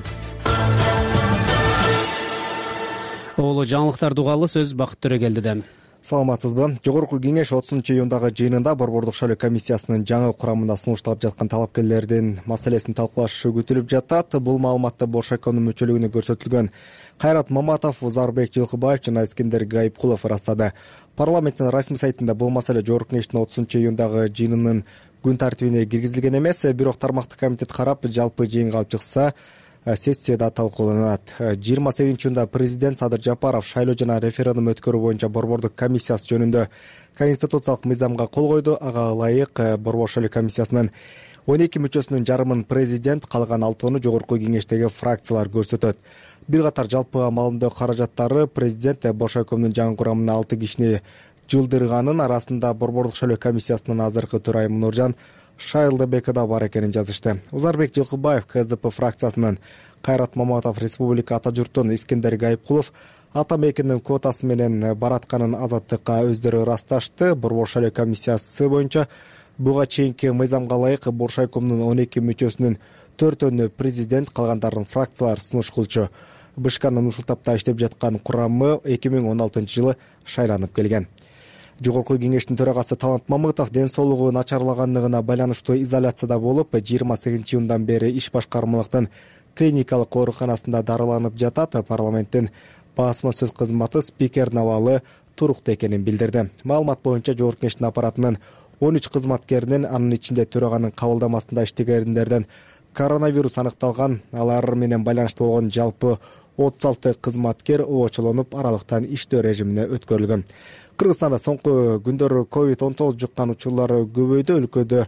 Оолу жаңылыктарды угалы, сөз Бакыт Төрөгелдиде.
Саламатсызбы? Жогорку кеңеш 30-июндагы жыйынында Борбордук шайлоо комиссиясынын жаңы курамында сунушталып жаткан талапкерлердин маселесин талкуулашы күтүлүп жатат. Бул маалыматты Боршайкомдун мүчөлүгүнө көрсөтүлгөн Кайрат Маматов, Узарбек Жылкыбаев жана Искендер Гайыпкулов ырастады. Парламенттин расмий сайтында бул маселе жогорку кеңештин 30-июндагы жыйынынын күн тартибине киргизилген эмес, бирок тармактык комитет карап жалпы жыйынга алып чыкса сессияда талкууланат. 28-июнда президент Садыр Жапаров шайлоо жана референдум өткөрүү боюнча Борбордук комиссиясы жөнүндө конституциялык мыйзамга кол койду. Ага ылайык Борбор шайлоо комиссиясынын 12 мүчөсүнүн жарымын президент, калган 6-ны жогорку кеңештеги фракциялар көрсөтөт. Бир катар жалпы амалымдоо каражаттары президент Боршайкомдун жаңы курамына 6 кишини жылдырганын арасында Борбордук шайлоо комиссиясынын азыркы төрайымы Нуржан Шайлдыбеков да бар экенин жазышты. Узарбек Жылкыбаев КСДП фракциясынын, Кайрат Маматов Республика ата журттун, Искендер Гайыпкулов ата мекендин квотасы менен баратканын Азаттыкка өздөрү ырасташты. Борбор шайлоо комиссиясы боюнча буга чейинки мыйзамга ылайык Боршайкомдун 12 мүчөсүнүн 4-өнү президент, калгандарын фракциялар сунуш кылчу. Бышкандын ушул тапта иштеп жаткан курамы 2016-жылы шайланып келген. Жогорку кеңештин төрагасы Талант Мамытов ден соолугу начарлагандыгына байланыштуу изоляцияда болуп, 28-июндан бери иш башкармалыктын клиникалык ооруканасында дарыланып жатат. Парламенттин басма сөз кызматы спикердин абалы туруктуу экенин билдирди. Маалымат боюнча жогорку кеңештин аппаратынын 13 кызматкеринин, анын ичинде төраганын кабылдамасында иштегендерден коронавирус аныкталган. Алар менен байланыштуу болгон жалпы 36 кызматкер оочолонуп, аралыктан иштөө режимине өткөрүлгөн. Кыргызстанда соңку күндөрү COVID-19 жуккан учурлары көбөйдү. Өлкөдө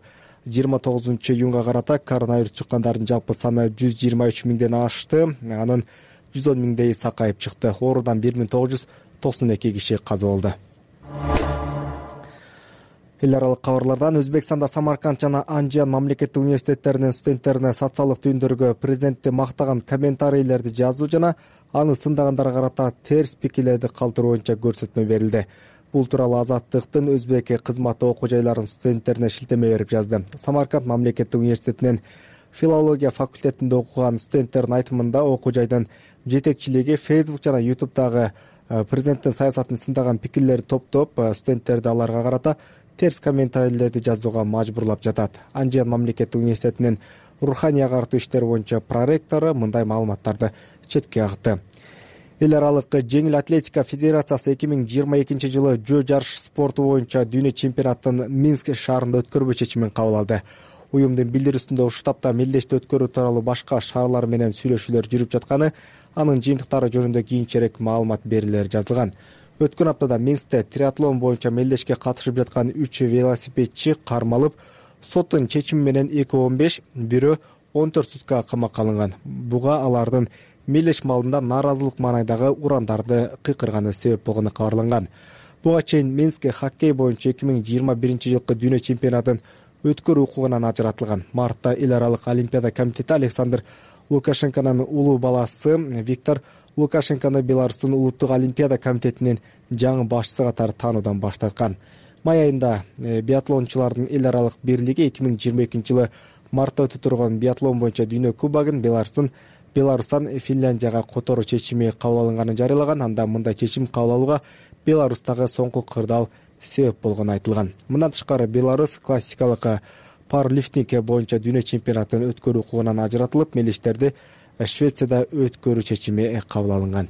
29-июнга карата коронавирус жуккандардын жалпы саны 123 миңден ашты. Анын 110 миңдей сакайып чыкты. Оорудан 1992 киши каза болду. Эл аралык кабарлардан Өзбекстанда Самарканд жана Анжан мамлекеттик университеттеринин студенттерине социалдык түйүндөргө президентти мактаган комментарийлерди жазуу жана аны сындагандарга карата терс пикирлерди калтыруу боюнча көрсөтмө берилди. Бул тууралуу Азаттыктын Өзбек кызматы окуу жайларынын студенттерине шилтеме берип жазды. Самарканд мамлекеттик университетинин филология факультетинде окуган студенттердин айтымында окуу жайдын жетекчилиги Facebook жана YouTube'дагы президенттин саясатын сындаган пикирлерди топтоп, студенттерди аларга карата терс комментарийлерди жазууга мажбурлап жатат. Анжан мамлекеттик университетинин руханий агартуу иштери боюнча проректору мындай маалыматтарды четке агытты. Эл аралык жеңил атлетика федерациясы 2022 жылы жөө жарыш спорту боюнча дүйнө чемпионатын Минск шаарында өткөрбөө чечимин кабыл алды. Уюмдун билдирүүсүндө ушул таапта мелдешти өткөрүү тууралуу башка шаарлар менен сүйлөшүүлөр жүрүп жатканы, анын жыйынтыктары жөнүндө кийинчерээк маалымат берилери жазылган. Өткөн аптада Минскте триатлон боюнча мелдешке катышып жаткан 3 велосипедчи кармалып, соттун чечими менен 2-15, бирөө 14 сутка камакка алынган. Буга алардын мелдеш маалында нааразылык маанайдагы урандарды кыйкырганы себеп болгону кабарланган. Буга чейин Минск хоккей боюнча 2021 жылкы дүйнө чемпионатын өткөрүү укугунан ажыратылган. Мартта эл аралык олимпиада комитети Александр Лукашенконун улуу баласы Виктор Лукашенкону Беларустун улуттук олимпиада комитетинин жаңы башчысы катары таануудан баш тарткан. Май айында биатлончулардын эл аралык бирлиги 2022 жылы мартта өтө турган биатлон боюнча дүйнө кубогун Беларустан Финляндияга которуу чечими кабыл алынганын жарыялаган. Анда мындай чечим кабыл алууга Беларустагы соңку кырдаал себеп болгону айтылган. Мындан тышкары Беларус классикалык парлифтинг боюнча дүйнө чемпионатын өткөрүү укугунан ажыратылып, мелдештерди Швецияда өткөрүү чечими кабыл алынган.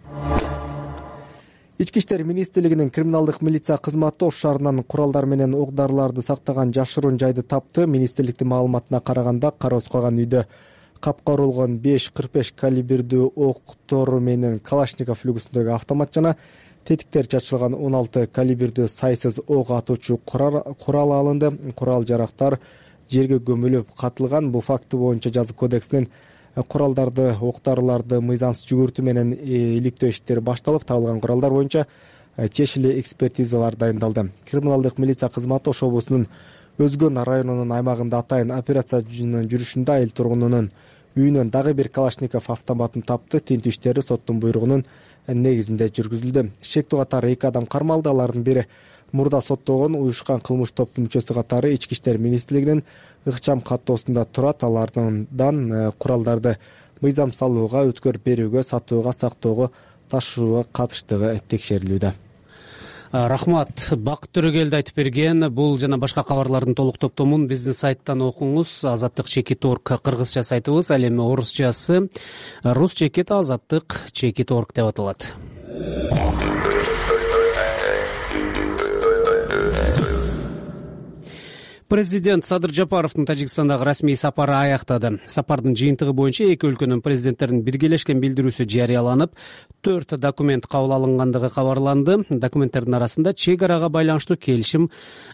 Ички иштер министрлигинин криминалдык милиция кызматы Ош шаарынан куралдар менен ок-дарыларды сактаган жашыруун жайды тапты. Министрликтин маалыматына караганда, кароосуз калган үйдө капка урулган 5.45 калибрдүү октор менен Калашников үлгүсүндөгү автомат жана тетиктер чачылган 16 калибрдүү сайсыз ок атуучу курал алынды. Курал жарактар жерге көмүлүп катылган. Бул факты боюнча жазык кодексинин куралдарды, октарларды мыйзамсыз жүгүртүү менен иликтөө иштери башталып, табылган куралдар боюнча тиешелүү экспертизалар дайындалды. Криминалдык милиция кызматы Ош облусунун Өзгөн районунун аймагында атайын операциянын жүрүшүндө айыл тургунунун үйүнөн дагы бир Калашников автоматын тапты. Тинтүү иштери соттун буйругунун негизинде жүргүзүлдү. Шектүү катары 2 адам кармалды. Алардын бири мурда соттолгон уюшкан кылмыш топтун мүчөсү катары Ички иштер министрлигинин ыкчам каттоосунда турат. Алардан куралдарды мыйзам салууга, өткөр берүүгө, сатууга, сактоого, ташууга катыштыгы текшерилүүдө.
Рахмат. Бакыт Төрөгелди айтып берген. Бул жана башка кабарлардын толук топтомун биздин сайттан окуңуз. Азаттык Чекит.орг кыргызча сайтыбыз, ал эми орусчасы Рус Чекит Азаттык Чекит.орг деп аталат. Президент Садыр Жапаровдун Тажикстандагы расмий сапары аяктады. Сапардын жыйынтыгы боюнча эки өлкөнүн президенттеринин биргелешкен билдирүүсү жарыяланып, 4 документ кабыл алынгандыгы кабарланды. Документтердин арасында чек арага байланыштуу келишим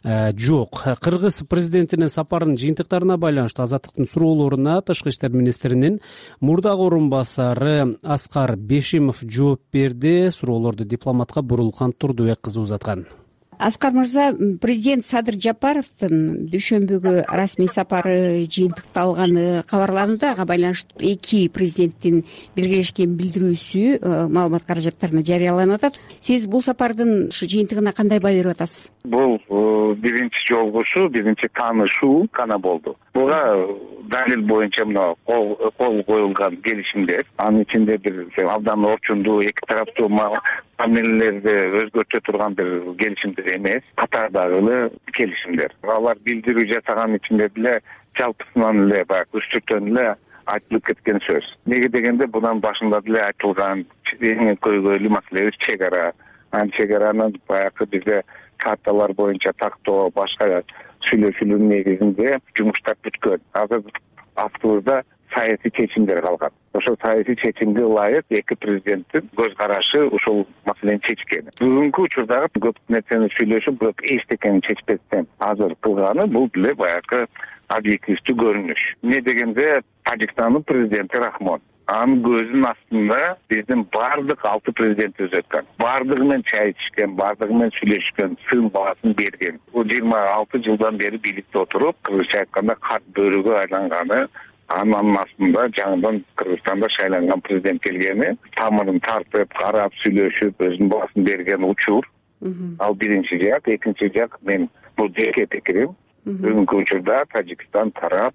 жок. Кыргыз президентинин сапарынын жыйынтыктарына байланыштуу Азаттыктын суроолоруна Тышкы иштер министринин мурдагы орунбасары Аскар Бешимов жооп берди. Суроолорду дипломатка Бурулкан Турдубек кызы узаткан.
Аскар мырза, президент Садыр Жапаровдун дүйшөмбүгү расмий сапары жыйынтыкталганы кабарланууда. Ага байланыштуу эки президенттин биргелешкен билдирүүсү маалымат каражаттарына жарыяланып атат. Сиз бул сапардын жыйынтыгына кандай баа берип атасыз?
Бул биринчи жолугушуу, биринчи таанышуу гана болду. Буга далил боюнча мына кол коюлган келишимдер, анын ичинде бир абдан орчундуу, эки тараптуу мамилелерди өзгөртө турган бир келишимдер эмес, катардагы эле келишимдер. Алар билдирүү жасаган ичинде деле жалпысынан эле баягы үстүртөн эле айтылып кеткен сөз. Неге дегенде bundan башында деле айтылган эң көйгөйлүү маселебиз чек ара. Чек аранын баягы бизде карталар боюнча тактоо, башка сүйлөшүүлүн негизинде жумуштар бүткөн. Азыр астыбызда саясий чечимдер калган. Ошол саясий чечимге ылайык эки президенттин көз карашы ушул маселени чечкен. Бүгүнкү учурдагы көп нерсени сүйлөшүп, бирок эчтекени чечпестен азыр кылганы бул деле баягы объективдүү көрүнүш. Эмне дегенде Тажикстандын президенти Рахмон анын көзүнүн астында биздин баардык 6 президентибиз өткөн. Баардыгы менен чай ичишкен, баардыгы менен сүйлөшкөн, сын баасын берген. Бул 26 жылдан бери бийликте отуруп, кыргызча айтканда карт бөрүгө айланганы, анын астында жаңыдан Кыргызстанда шайланган президент келгени, тамырын тартып, карап, сүйлөшүп, өзүнүн баасын берген учур. Ал биринчи жак, экинчи жак мен бул жеке пикирим. Бүгүнкү учурда Тажикстан тарап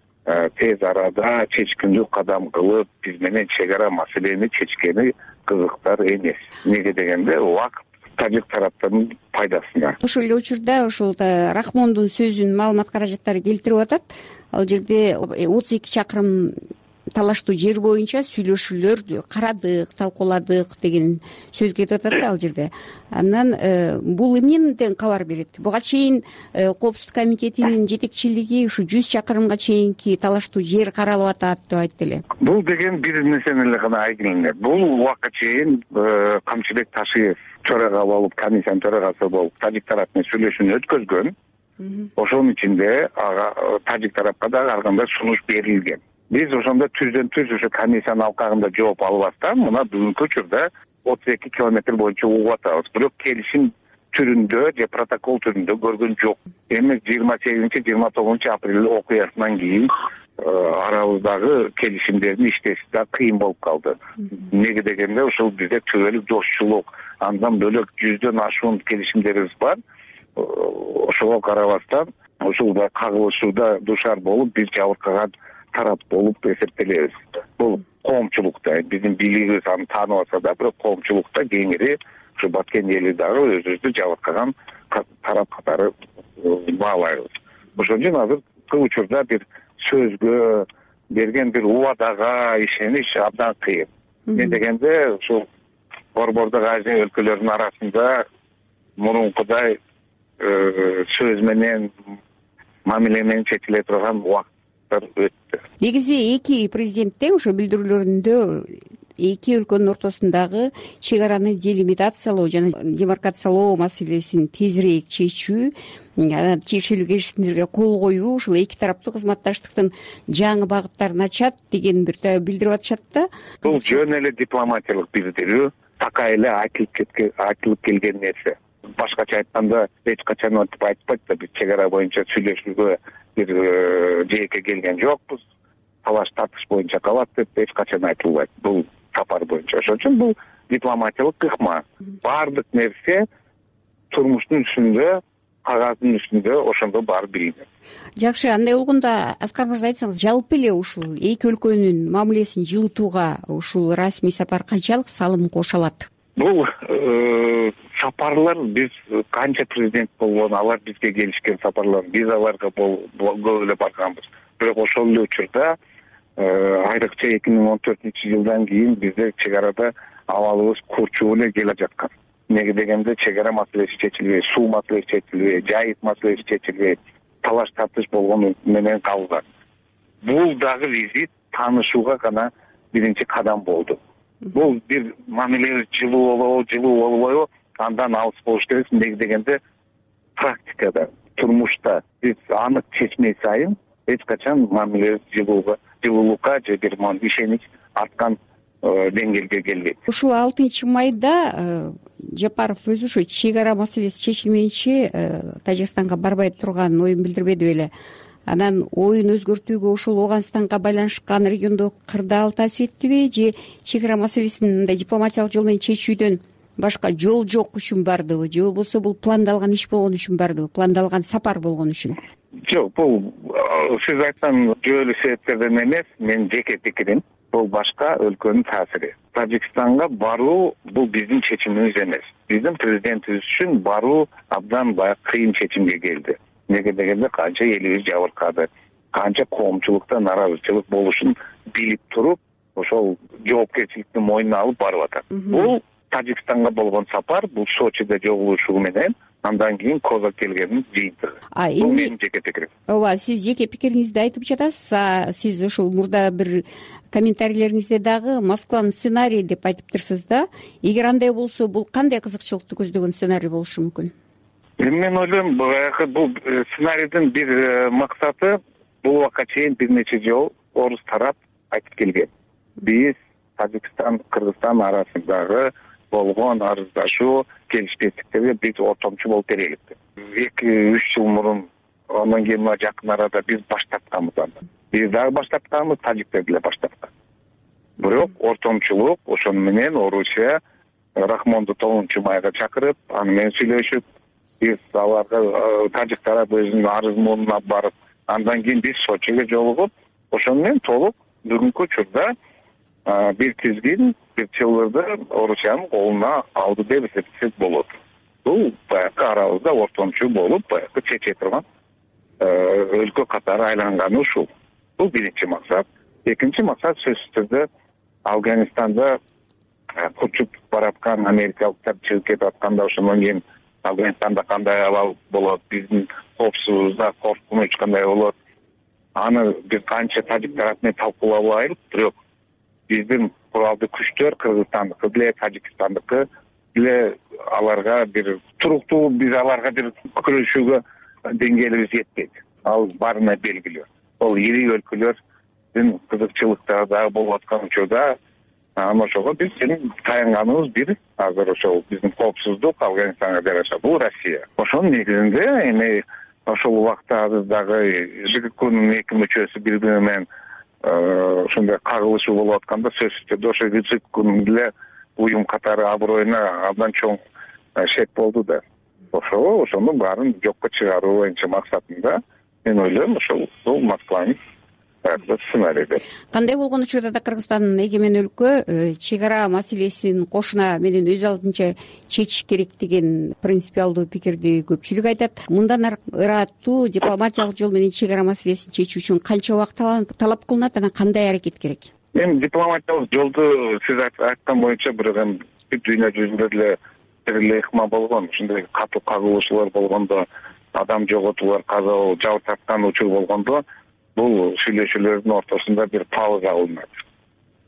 тез арада чечкиндүү кадам кылып, биз менен чек ара маселени чечкени кызыктар эмес. Неге дегенде убакыт тажик тараптын пайдасына.
Ошол эле учурда ошол Рахмондун сөзүн маалымат каражаттары келтирип атат. Ал жерде 32 чакырым талаштуу жер боюнча сүйлөшүүлөр карадык, талкууладык деген сөз кетип атат да ал жерде. Андан бул эмнеден кабар берет? Буга чейин Коопсуздук комитетинин жетекчилиги ушу 100 чакырымга чейинки талаштуу жер каралып атат деп айтты эле.
Бул деген бир нерсени эле гана айгилеңдер. Бул убакка чейин Камчыбек Ташиев төрага болуп, комиссиянын төрагасы болуп, тажик тарап менен сүйлөшүүнү өткөзгөн. Ошонун ичинде тажик тарапка дагы ар кандай сунуш берилген. Биз ошондо түздөн түз ушу комиссиянын алкагында жооп албастан мына бүгүнкү учурда 32 километр боюнча угуп атабыз. Бирок келишим түрүндө же протокол түрүндө көргөн жок. Эми 28-29 апрель окуясынан кийин арабыздагы келишимдердин иштеши да кыйын болуп калды. Неге дегенде ошол бизде түбөлүк жошчулук, андан бөлөк 100дөн ашуун келишимдерибиз бар. Ошого карабастан ушул кагылышууда душар болуп, биз жабыркаган тарап болуп эсептелебиз. Бул коомчулукта биздин бийлигибиз аны таанып атса да, бирок коомчулукта кеңири ушу Баткен эли дагы өзүбүздү жабыркаган тарап катары баалайбыз. Ошон үчүн азыркы учурда бир сөзгө берген бир убадага ишениш абдан кыйын. Эмне дегенде ушул борбордук Азия өлкөлөрүнүн арасында мурункудай сөз менен мамиле менен чечиле турган убакыттар өттү.
Негизи эки президент тең ошо билдирүүлөрүндө эки өлкөнүн ортосундагы чек араны делимитациялоо жана демаркациялоо маселесин тезирээк чечүү, тиешелүү келишимдерге кол коюу ушул эки тараптуу кызматташтыктын жаңы багыттарын ачат деген бир билдирип атышат да.
Бул жөн эле дипломатиялык билдирүү, така эле айтылып келген нерсе. Башкача айтканда эч качан антип айтпайт да, биз чек ара боюнча сүйлөшүүгө бир жээкке келген жокпуз, талаш тартыш боюнча калат деп эч качан айтылбайт бул сапар боюнча. Ошон үчүн бул дипломатиялык ыкма. Баардык нерсе турмуштун үстүндө, кагаздын үстүндө ошондо баары билинет.
Жакшы, андай болгондо Аскар мырза айтсаңыз, жалпы эле ушул эки өлкөнүн мамилесин жылытууга ушул расмий сапар канчалык салым кошо алат?
Бул сапарлар биз канча президент болгон, алар бизге келишкен сапарлар, биз аларга көп эле барганбыз. Бирок ошол эле учурда айрыкча 2014-жылдан кийин бизде чек арада абалыбыз курчуп эле келе жаткан. Неге дегенде чек ара маселеси чечилбей, суу маселеси чечилбей, жайыт маселеси чечилбей, талаш тартыш болгону менен калган. Бул дагы визит таанышууга гана биринчи кадам болду. Бул бир мамилебиз жылуу болбойбу, андан алыс болуш керек. Неге дегенде практикада, турмушта биз анык чечмей сайын эч качан мамилебиз жылуулукка же бир ишенич арткан деңгээлге келбейт.
Ушул 6 майда Жапаров өзү ушу чек ара маселеси чечилмейинче Тажикстанга барбай турган оюн билдирбеди беле. Анан оюн өзгөртүүгө ушул Ооганстанга байланышкан региондо кырдаал таасир эттиби же чек ара маселесин мындай дипломатиялык жол менен чечүүдөн башка жол жок үчүн бардыбы, же болбосо бул пландалган иш болгон үчүн бардыбы, пландалган сапар болгон үчүн?
Жок, бул сиз айткан жүйөлүү себептерден эмес, менин жеке пикирим. Бул башка өлкөнүн таасири. Тажикстанга баруу бул биздин чечимибиз эмес. Биздин президентибиз үчүн баруу абдан кыйын чечимге келди. Неге дегенде канча элибиз жабыркады, канча коомчулукта наразычылык болушун билип туруп, ошол жоопкерчиликти мойнуна алып барып атат. Бул Тажикстанга болгон сапар, бул Сочиде жолугушуу менен андан кийин Коза келгендин жыйынтыгы. Бул менин жеке пикирим.
Ооба, сиз жеке пикириңизди айтып жатасыз. Сиз ушул мурда бир комментарийлериңизде дагы Москванын сценарийи деп айтыптырсыз да. Эгер андай болсо, бул кандай кызыкчылыкты көздөгөн сценарий болушу мүмкүн?
Мен ойлойм, бул сценарийдин бир максаты бул убакка чейин бир нече жолу орус тарап айтып келген. Биз Тажикстан, Кыргызстан арасындагы болгон арыздашуу, келишпестиктерге биз ортомчу болуп берелик деп. 2-3 жыл мурун, андан кийин мына жакын арада биз баштатканбыз аны. Биз дагы баштатканбыз, тажиктер деле баштаткан. Бирок ортомчулук ошону менен Орусия Рахмонду 9-майга чакырып, аны менен сүйлөшүп, биз аларга тажик тарап өзүнүн арыз мурдуна барып, андан кийин биз Сочиге жолугуп, ошону менен толук бүгүнкү учурда бир тизгин, бир чылбырды Орусиянын колуна алды деп эсептесек болот. Бул баягы арабызда ортомчу болуп, баягы чече турган өлкө катары айланганы ушул. Бул биринчи максат. Экинчи максат сөзсүз түрдө Афганистанда курчуп бараткан америкалыктар чыгып кетип атканда, ошондон кийин Афганистанда кандай абал болот, биздин коопсуздукта коркунуч кандай болот, аны бир канча тажик тарап менен талкуулабайбыз. Бирок биздин куралдуу күчтөр Кыргызстандыкы деле, Тажикстандыкы деле аларга бир туруктуу, биз аларга бир күрөшүүгө деңгээлибиз жетпейт. Ал барына белгилүү. Ол ири өлкөлөрдүн кызыкчылыктары дагы болуп аткан учурда, ошого биз таянганыбыз бир, азыр ошол биздин коопсуздук Афганистанга жараша бул Россия. Ошонун негизинде эми ошол убакта биз дагы ЖККнын 2 мүчөсү бири-бири менен ошондой кагылышуу болуп атканда, сөзсүз түрдө ошо ЖККнын деле уюм катары аброюна абдан чоң шек болду да. Ошону баарын жокко чыгаруу боюнча максатында мен ойлойм, ошол бул Москванын сценарийде.
Кандай болгон учурда да Кыргызстан эгемен өлкө чек ара маселесин кошуна менен өз алдынча чечиш керек деген принципиалдуу пикирди көпчүлүк айтат. Мындан ыраттуу дипломатиялык жол менен чек ара маселесин чечүү үчүн канча убакыт талап кылынат, анан кандай аракет керек?
Эми дипломатиялык жолду сиз айткан боюнча бирок дүйнө жүзүндө деле бир эле ыкма болгон. Ушундай катуу кагылышуулар болгондо, адам жоготуулар, каза болуп, жабыр тарткан учур болгондо, бул сүйлөшүүлөрдүн ортосунда бир пауза алынат.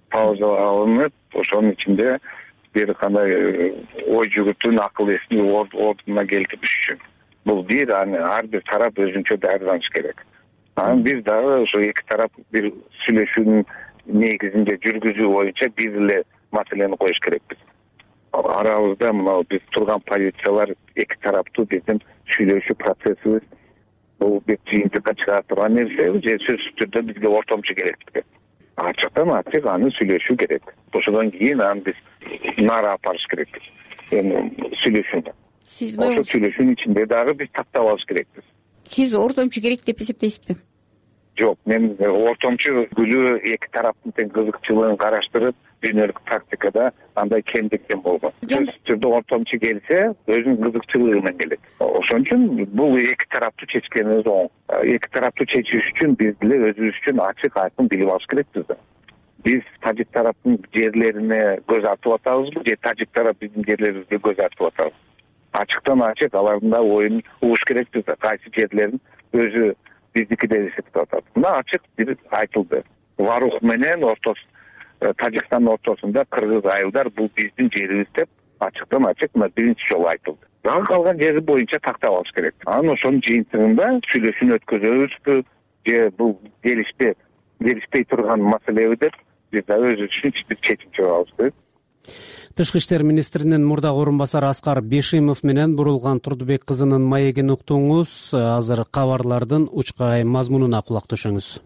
пауза алынып, ошонун ичинде бир кандай ой жүгүртүүнү, акыл эсин ордуна келтириш үчүн. Бул бир, ар бир тарап өзүнчө даярданыш керек. Анан биз дагы ошо эки тарап бир сүйлөшүүнүн негизинде жүргүзүү боюнча бир эле маселени коюш керекпиз. Арабызда мына биз турган позициялар эки тараптуу биздин сүйлөшүү процессибиз. Бул бир жыйынтыкка чыгара турган нерсеби же сөзсүз түрдө бизге ортомчу керекпи? Ачыктан ачык аны сүйлөшүү керек. Ошондон кийин аны биз нара алып барыш керекпиз. Эми сүйлөшүүнү. Ошо сүйлөшүүнүн ичинде дагы биз тактап алыш керекпиз.
Сиз ортомчу керек деп эсептейсизби?
Жок, мен ортомчу күлүү эки тараптын тең кызыкчылыгын караштырып, дүйнөлүк практикада андай кемдиктен болгон. Сөзсүз түрдө ортомчу келсе, өзүнүн кызыкчылыгы менен келет. Ошон үчүн бул эки тараптуу чечкенибиз оң. Эки тараптуу чечиш үчүн биз деле өзүбүз үчүн ачык айкын билип алыш керекпиз да. Биз тажик тараптын жерлерине көз артып атабызбы же тажик тарап биздин жерлерибизге көз артып атабы? Ачыктан ачык алардын да оюн угуш керекпиз да. Кайсы жерлерин өзү биздики деп эсептеп атат. Мына ачык бир айтылды. Варух менен Тажикстандын ортосунда кыргыз айылдар бул биздин жерибиз деп ачыктан ачык мына биринчи жолу айтылды. Дагы калган жери боюнча тактап алыш керек. Анан ошонун жыйынтыгында сүйлөшүүнү өткөзөбүзбү же бул келишпей турган маселеби деп биз дагы өзүбүз үчүн бир чечим чыгарабыз керек.
Тышкы иштер министринин мурдагы орун басары Аскар Бешимов менен Бурулган Турдубек кызынын маегин уктуңуз. Азыр кабарлардын учкай мазмунуна кулак төшөңүз.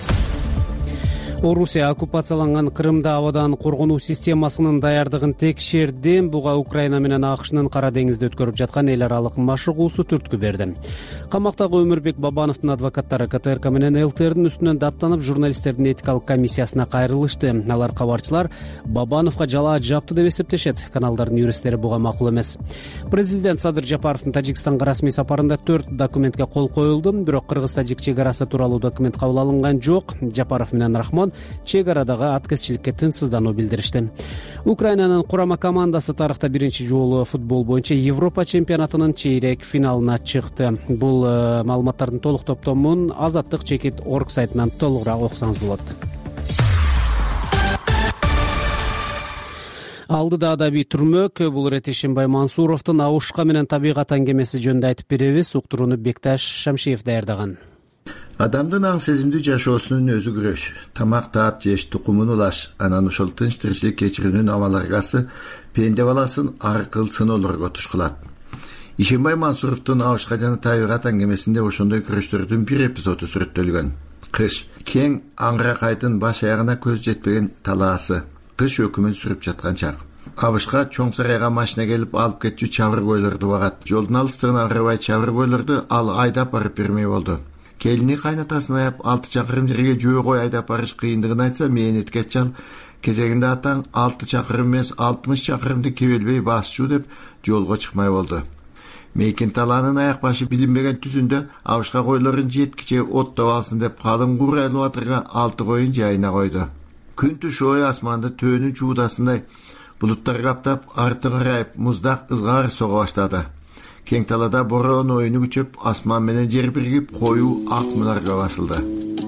Орусия оккупацияланган Крымда абадан коргонуу системасынын даярдыгын текшерди. Буга Украина менен АКШнын Кара деңизде өткөрүп жаткан эл аралык машыгуусу түрткү берди. Камактагы Өмүрбек Бабановдун адвокаттары КТРК менен ЛТРдин үстүнөн даттанып, журналисттердин этикалык комиссиясына кайрылышты. Алар кабарчылар Бабановго жалаа жапты деп эсептешет. Каналдардын юристтери буга макул эмес. Президент Садыр Жапаровдун Тажикстанга расмий сапарында 4 документке кол коюлду, бирок кыргыз-тажик чек арасы тууралуу документ кабыл алынган жок. Жапаров менен Рахмон чек арадагы аткезчиликке тынчсыздануу билдиришти. Украинанын курама командасы тарыхта биринчи жолу футбол боюнча Европа чемпионатынын чейрек финалына чыкты. Бул маалыматтардын толук топтомун Азаттык чекит орг сайтынан толугураак окусаңыз болот. Алдыда адабий түрмөк. Бул ирет Ишимбай Мансуровдун Абышка менен табигат аңгемеси жөнүндө айтып беребиз. Уктурууну Бекташ Шамшиев даярдаган.
Адамдын аң сезимдүү жашоосунун өзү күрөш. Тамак таап жеш, тукумун улаш, анан ошол тынч тиричилик кечирүүнүн амаларгасы пенде баласын аркыл сыноолорго туш кылат. Ишимбай Мансуровдун Абышка жана табигат аңгемесинде ошондой күрөштөрдүн бир эпизоду сүрөттөлгөн. Кыш. Кең аңгыракайдын баш аягына көз жетпеген талаасы. Кыш өкүмүн сүрүп жаткан чак. Абышка чоң сарайга машина келип алып кетчү чабыргойлорду багат. Жолдун алыстыгына ырабай чабыргойлорду ал айдап барып бермей болду. Келини кайнатасын аяп 6 чакырым жерге жөө айдап барыш кыйындыгын айтса, мээнетке чал кезегинде атаң 6 чакырым эмес 60 чакырымды кебелбей басчу деп жолго чыкмай болду. Мейкин талаанын аяк башы билинбеген түзүндө Абышка койлорун жеткиче оттоп алсын деп калың курайлуу атырга 6 коюн жайына койду. Күн түшөй асманды төөнүн чуудасындай булуттар каптап, арты карайып муздак ызгаар сого баштады. Кең талада бороон оюну күчөп, асман менен жер биригип, коюу ак мунарга басылды.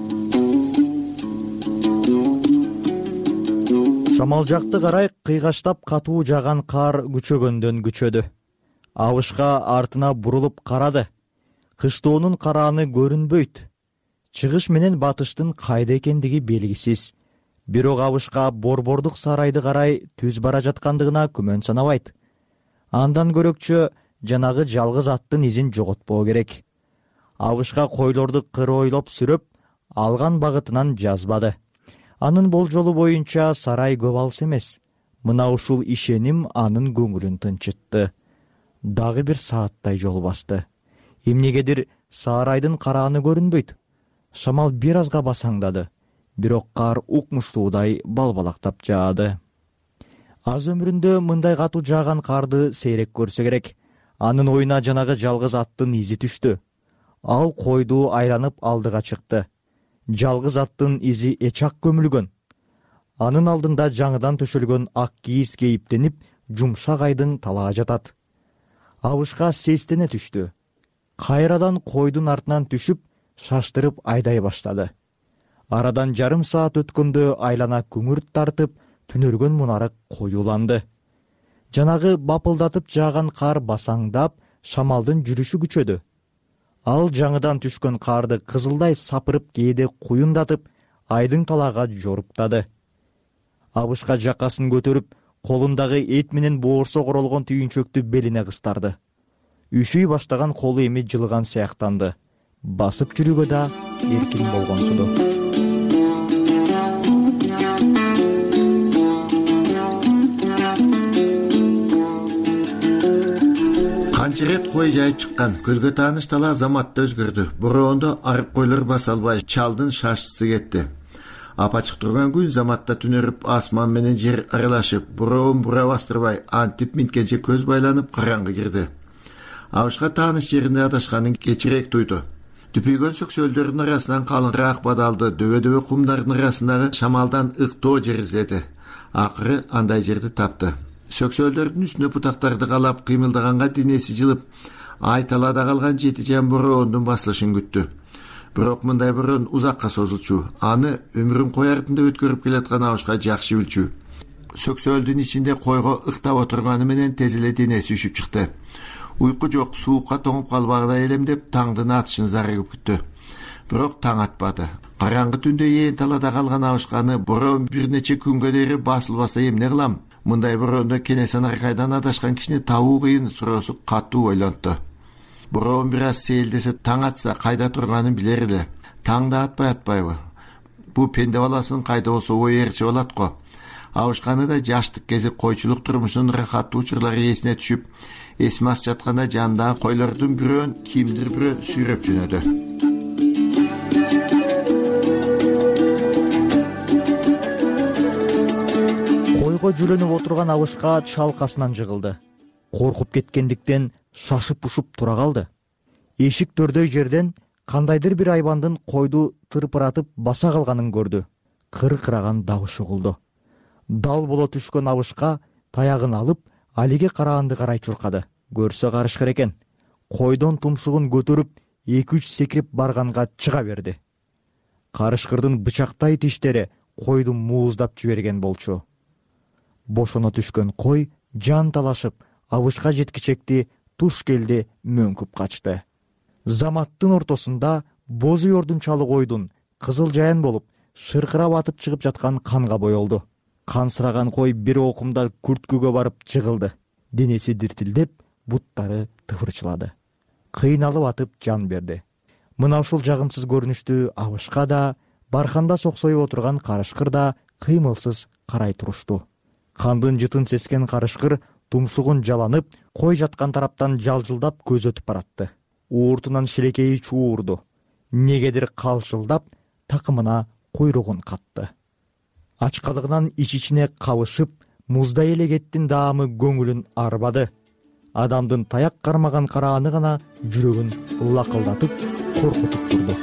Шамал жакты карай кыйгаштап катуу жаган кар күчөгөндөн күчөдү. Абышка артына бурулуп карады. Кыштоонун карааны көрүнбөйт. Чыгыш менен батыштын кайда экендиги белгисиз. Бирок Абышка борбордук сарайды карай түз бара жаткандыгына күмөн санабайт. Андан көрөкчө жанагы жалгыз аттын изин жоготпоо керек. Абышка койлорду кыройлоп сүрөп, алган багытынан жазбады. Анын болжолу боюнча сарай көп алыс эмес. Мына ушул ишеним анын көңүлүн тынчытты. Дагы бир сааттай жол басты. Эмнегедир сарайдын карааны көрүнбөйт. Шамал бир азга басаңдады. Бирок кар укмуштуудай балбалактап жаады. Аз өмүрүндө мындай катуу жааган карды сейрек көрсө керек. Анын оюна жанагы жалгыз аттын изи түштү. Ал койду айланып алдыга чыкты. Жалгыз аттын изи эчак көмүлгөн. Анын алдында жаңыдан төшөлгөн ак кийиз кейиптенип, жумшак айдың талаа жатат. Абышка сестене түштү. Кайрадан койдун артынан түшүп, шаштырып айдай баштады. Арадан жарым саат өткөндө айлана күңүрт тартып, түнөргөн мунарык коюланды. Жанагы бапылдатып жааган кар басаңдап, шамалдын жүрүшү күчөдү. Ал жаңыдан түшкөн карды кызылдай сапырып, кээде куюндатып, айдың талаага жоруптады. Абышка жакасын көтөрүп, колундагы эт менен боорсо королгон түйүнчөктү белине кыстарды. Үшүй баштаган колу эми жылыган сыяктанды. Басып жүрүүгө да эркин болгонсуду.
Канча рет кой жайып чыккан, көзгө тааныш тала замат да өзгөрдү. Бороондо арык койлор баса албай, чалдын шашысы кетти. Апачык турган күн заматта түнөрүп, асман менен жер аралашып, бороон бура бастырбай, антип минткенче көз байланып караңгы кирди. Абышка тааныш жеринде адашканын кечирээк туйду. Түпүйгөн сөксөлдөрдүн арасынан калыңыраак бадалды, дөбө-дөбө кумдардын арасындагы шамалдан ыктоо жер издеди. Акыры андай жерди тапты. Сөксөлдөрдүн үстүнө бутактарды калап кыймылдаганга денеси жылып, ай талаада калган жети жан бороондун басылышын күттү. Бирок мындай бороон узакка созулчу. Аны өмүрүн кой артында өткөрүп келаткан Абышка жакшы билчү. Сөксөлдүн ичинде койго ыктап отурганы менен тез эле денеси үшүп чыкты. Уйку жок, суукка тоңуп калбагыдай элемдеп, таңдын атышын зарыгып күттү. Бирок таң атпады. Караңгы түндө ээн талаада калган Абышканы бороон бир нече күнгө дейин басылбаса эмне кылам? Мындай бороондо Кенесанар кайдан адашкан кишини табуу кыйын суроосу катуу ойлонту. Бороон бир аз сейилдесе, таң атса кайда турганын билер эле. Таң да атпайбы? Бу пенде баласынын кайда болсо ой ээрчи болот го. Абышканы да жаштык кези койчулук турмушунун рахаттуу учурлары эсине түшүп, эсмас жатканда жандагы койлордун бирөөн кимдир бирөө сүйрөп жөнөдү.
Койго жүрөнүп отурган Абышка чалкасынан жыгылды. Коркуп кеткендиктен шашып ушуп тура калды. Эшик төрдөй жерден кандайдыр бир айбандын койду тырпыратып баса калганын көрдү. Кыркыраган дабыш угулду. Дал боло түшкөн Абышка таягын алып, алиге караганды карай чуркады. Көрсө карышкыр экен. Койдон тумшугун көтөрүп, 2-3 секирип барганга чыга берди. Карышкырдын бычактай тиштери койду мууздап жиберген болчу. Бошоно түшкөн кой жан талашып, Абышка жеткичекти туш келди мөңкүп качты. Заматтын ортосунда боз уйордун чалы койдун кызыл жаян болуп, шыркырап атып чыгып жаткан канга боелду. Кансыраган кой бир окумда күрткүгө барып жыгылды. Денеси диртилдеп, буттары тыфырчылады. Кыйналып атып жан берди. Мына ушул жагымсыз көрүнүштү Абышка да, барханда соксоюп отурган Карышкыр да кыймылсыз карай турушту. Кандын жытын сескен Карышкыр тумшугун жаланып, кой жаткан тараптан жалжылдап көз өтүп баратты. Ууртунан шилекейи чуурду. Негедир калчылдап, такымына куйругун катты. Ачкалыгынан ич-ичине кабышып, муздай элегеттин даамы көңүлүн арбады. Адамдын таяк кармаган карааны гана жүрөгүн лакылдатып, коркутуп турду.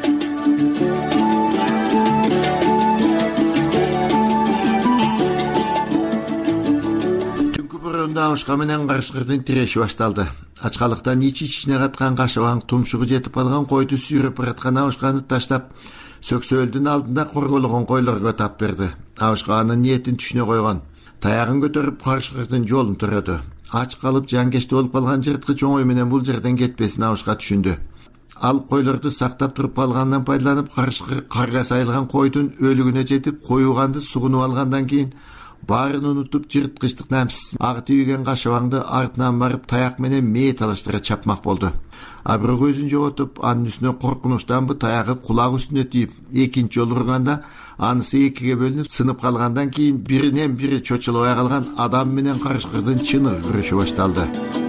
Түнкү бороондо Абышка менен Карышкырдын тиреши башталды. Ачкалыктан ич-ичине каткан кашабаң тумшугу жетип алган койду сүйрөп бараткан Абышканы таштап, сөксөлдүн алдында корголгон койлорго тап берди. Абышка анын ниетин түшүнө койгон. Таягын көтөрүп Карышкырдын жолун төрөдү. Ач калып жангешти болуп калган жырткыч оңой менен бул жерден кетпесин Абышка түшүндү. Ал койлорду сактап туруп калгандан пайдаланып, Карышкыр карга сайылган койдун өлүгүнө жетип, коюганды сугунуп алгандан кийин баарын унутуп, жырткычтык намсыз ак тийген кашабаңды артынан барып таяк менен мээ талаштыра чапмак болду. А бирок көзүн жоготуп, анын үстүнө коркунучтанбы таягы кулак үстүнө тийип, экинчи жолу урганда анысы экиге бөлүнүп, сынып калгандан кийин биринен бири чочулабай калган адам менен Карышкырдын чыны күрөшү башталды.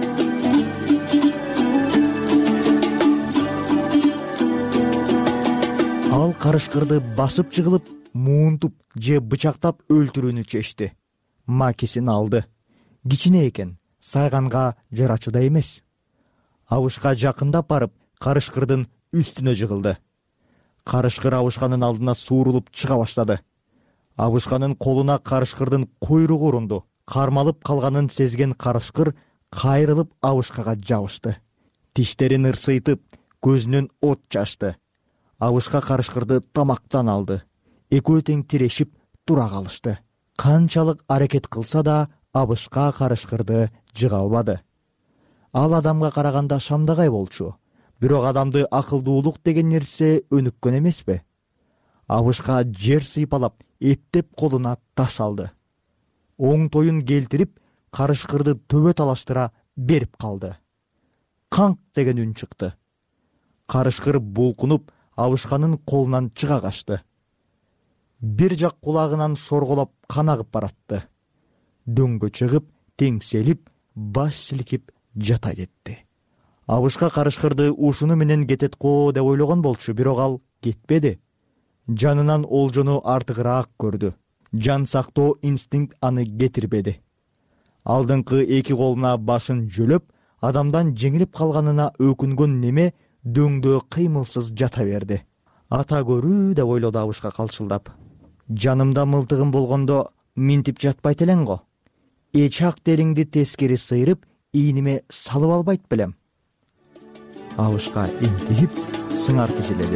Ал Карышкырды басып чыгылып, муунтуп же бычактап өлтүрүүнү чечти. Макесин алды. Кичине экен, сайганга жарачудай эмес. Абышка жакындап барып, Карышкырдын үстүнө жыгылды. Карышкыр Абышканын алдына суурулуп чыга баштады. Абышканын колуна Карышкырдын куйругу урунду. Кармалып калганын сезген Карышкыр кайрылып Абышкага жабышты. Тиштерин ырсыйтып, көзүнөн от чачты. Абышка Карышкырды тамактан алды. экөө тең тирешип тура калышты. Канчалык аракет кылса да абышка карышкырды жыга албады. Ал адамга караганда шамдагай болчу. Бирок адамды акылдуулук деген нерсе өнүккөн эмеспи? Абышка жер сыйпалап, эптеп колуна таш алды. Оң тоюн келтирип, карышкырды төбө талаштыра берип калды. Канк деген үн чыкты. Карышкыр булкунуп, абышканын колунан чыга качты. Бир жак кулагынан шорголоп кан агып баратты. Дөңгө чыгып, теңселип, баш силкип жата кетти. Абышка карышкырды ушуну менен кетет го деп ойлогон болчу, бирок ал кетпеди. Жанынан олжону артыгыраак көрдү. Жан сактоо инстинкт аны кетирбеди. Алдыңкы эки колуна башын жөлөп, адамдан жеңилип калганына өкүнгөн неме дөңдө кыймылсыз жата берди. Ата көрүү деп ойлоду абышка калчылдап. Жанымда мылтыгым болгондо минтип жатпайт элең го. Эчак териңди тескери сыйрып, ийниме салып албайт белем. Абышка интигип сыңар киселеди.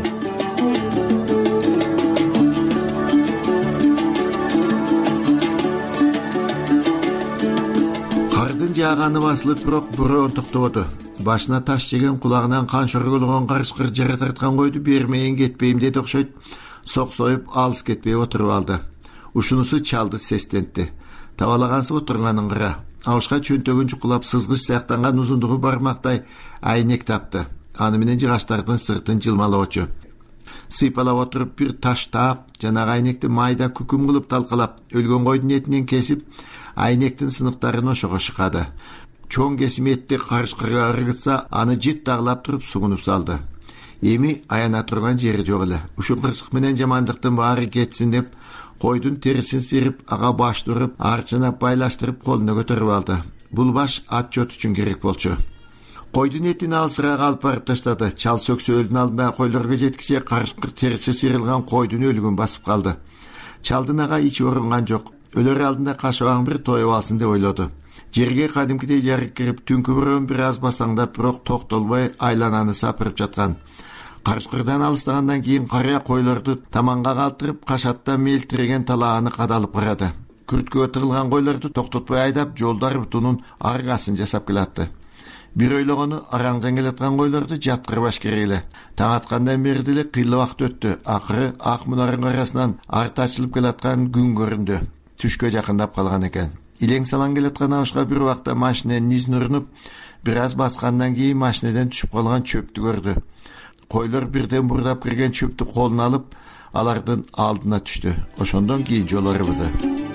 Кардын жааганы басылып, бирок бирөөн токтободу. Башына таш жеген, кулагынан кан шорголгон карышкыр жара тарткан койду бермейин кетпейм деди окшойт. Соксоюп алыс кетпей отуруп алды. Ушунусу чалды сестентти. Табалагансып отурганын кыра. Абышка чөнтөгүн чукулап сызгыч сыяктанган узундугу бармактай айнек тапты. Аны менен жыгачтардын сыртын жылмалоочу. Сыйпалап отуруп бир таш таап, жанагы айнекти майда күкүм кылып талкалап, өлгөн койдун этинен кесип, айнектин сыныктарын ошого шыкады. Чоң кесим этти карышкырга ыргытса, аны жит тагылап туруп сугунуп салды. Эми аяна турган жери жок эле. Ушул кырсык менен жамандыктын баары кетсин деп, койдун терисин сирип, ага баш туруп, арчынап байлаштырып колуна көтөрүп алды. Бул баш отчет үчүн керек болчу. Койдун этин алысыраак алып барып таштады. Чал сөксөөлдүн алдындагы койлорго жеткиче карышкыр териси сырылган койдун өлүгүн басып калды. Чалдын ага ичи орунган жок. Өлөр алдында кашыбаң бир тоюп алсын деп ойлоду. Жерге кадимкидей жарык кирип, түнкү бирөөн бир аз басаңдап, бирок токтолбой айлананы сапырып жаткан. Карышкырдан алыстагандан кийин карыя койлорду таманга калтырып, кашаттан мелтиреген талааны кадалып карады. Күрткөгө тыгылган койлорду токтотпой айдап, жолдар бутунун аргасын жасап келатты. Бир ойлогону араңжан келаткан койлорду жаткырбаш керек эле. Таң аткандан бери деле кыйла убакыт өттү. Акыры ак мунардын арасынан арты ачылып келаткан күн көрүндү. Түшкө жакындап калган экен. Илең салаң келаткан абышка бир убакта машиненин изин урунуп, бир аз баскандан кийин машинеден түшүп калган чөптү көрдү. Койлор бирден бурдап кирген чөптү колуна алып, алардын алдына түштү. Ошондон кийин жол арбыды.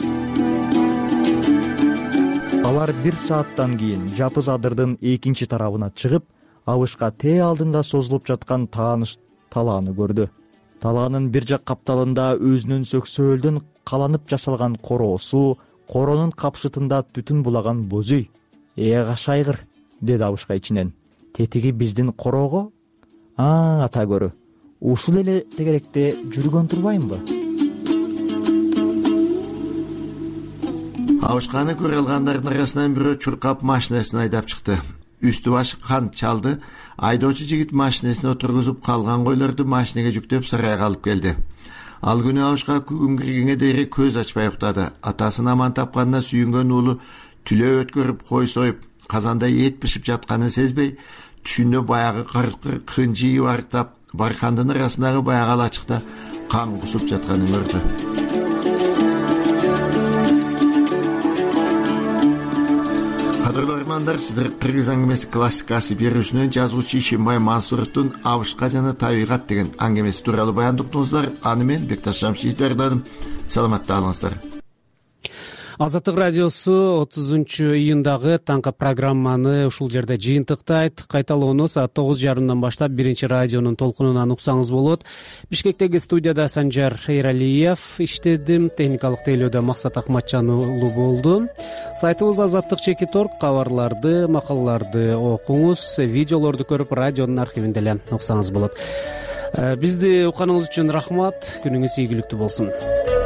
Алар 1 сааттан кийин Жапыз адырдын экинчи тарабына чыгып, абышка тээ алдында созулуп жаткан тааныш талааны көрдү. Талаанын бир жак капталында өзүнүн сөксөөлдөн каланып жасалган короосу, коронун капшытында түтүн булаган бозүй. Кашайгыр, деди абышка ичинен. Тетиги биздин короого? Ата көрү. Ушул эле тегеректе жүргөн турбаймынбы?
Абышканы көрө алгандардын арасынан бирөө чуркап машинесин айдап чыкты. Үстү башы кан чалды. Айдоочу жигит машинесине отургузуп калган койлорду машинеге жүктөп сарайга алып келди. Ал күнү абышка күн киргенге дейин көз ачпай уктады. Атасын аман тапканына сүйүнгөн уулу түлөө өткөрүп кой союп, казанда эт бишип жатканын сезбей, түшүндө баягы карышкыр кынжыйып арыктап, баркандын арасындагы баягы алачыкта кан кусуп жатканын көрдү. Кадырлуу армандар, сиздер Кыргыз аңгемеси классикасы берүүсүнөн жазуучу Ишимбай Мансуровдун Абышка жана табигат деген аңгемеси тууралуу баяндап уктуңуздар. Аны мен Бекташ Шамшиев даярдадым. Саламатта калыңыздар.
Азаттык радиосу 30-июндагы таңкы программаны ушул жерде жыйынтыктайт. Кайталоону саат 9:30 баштап биринчи радионун толкунунан уксаңыз болот. Бишкектеги студияда Санжар Эралиев иштедим. Техникалык тейлөөдө Максат Акматжан уулу болду. Сайтыбыз azattik.org. Кабарларды, макалаларды окуңуз, видеолорду көрүп, радионун архивинде эле уксаңыз болот. Бизди укканыңыз үчүн рахмат. Күнүңүз ийгиликтүү болсун.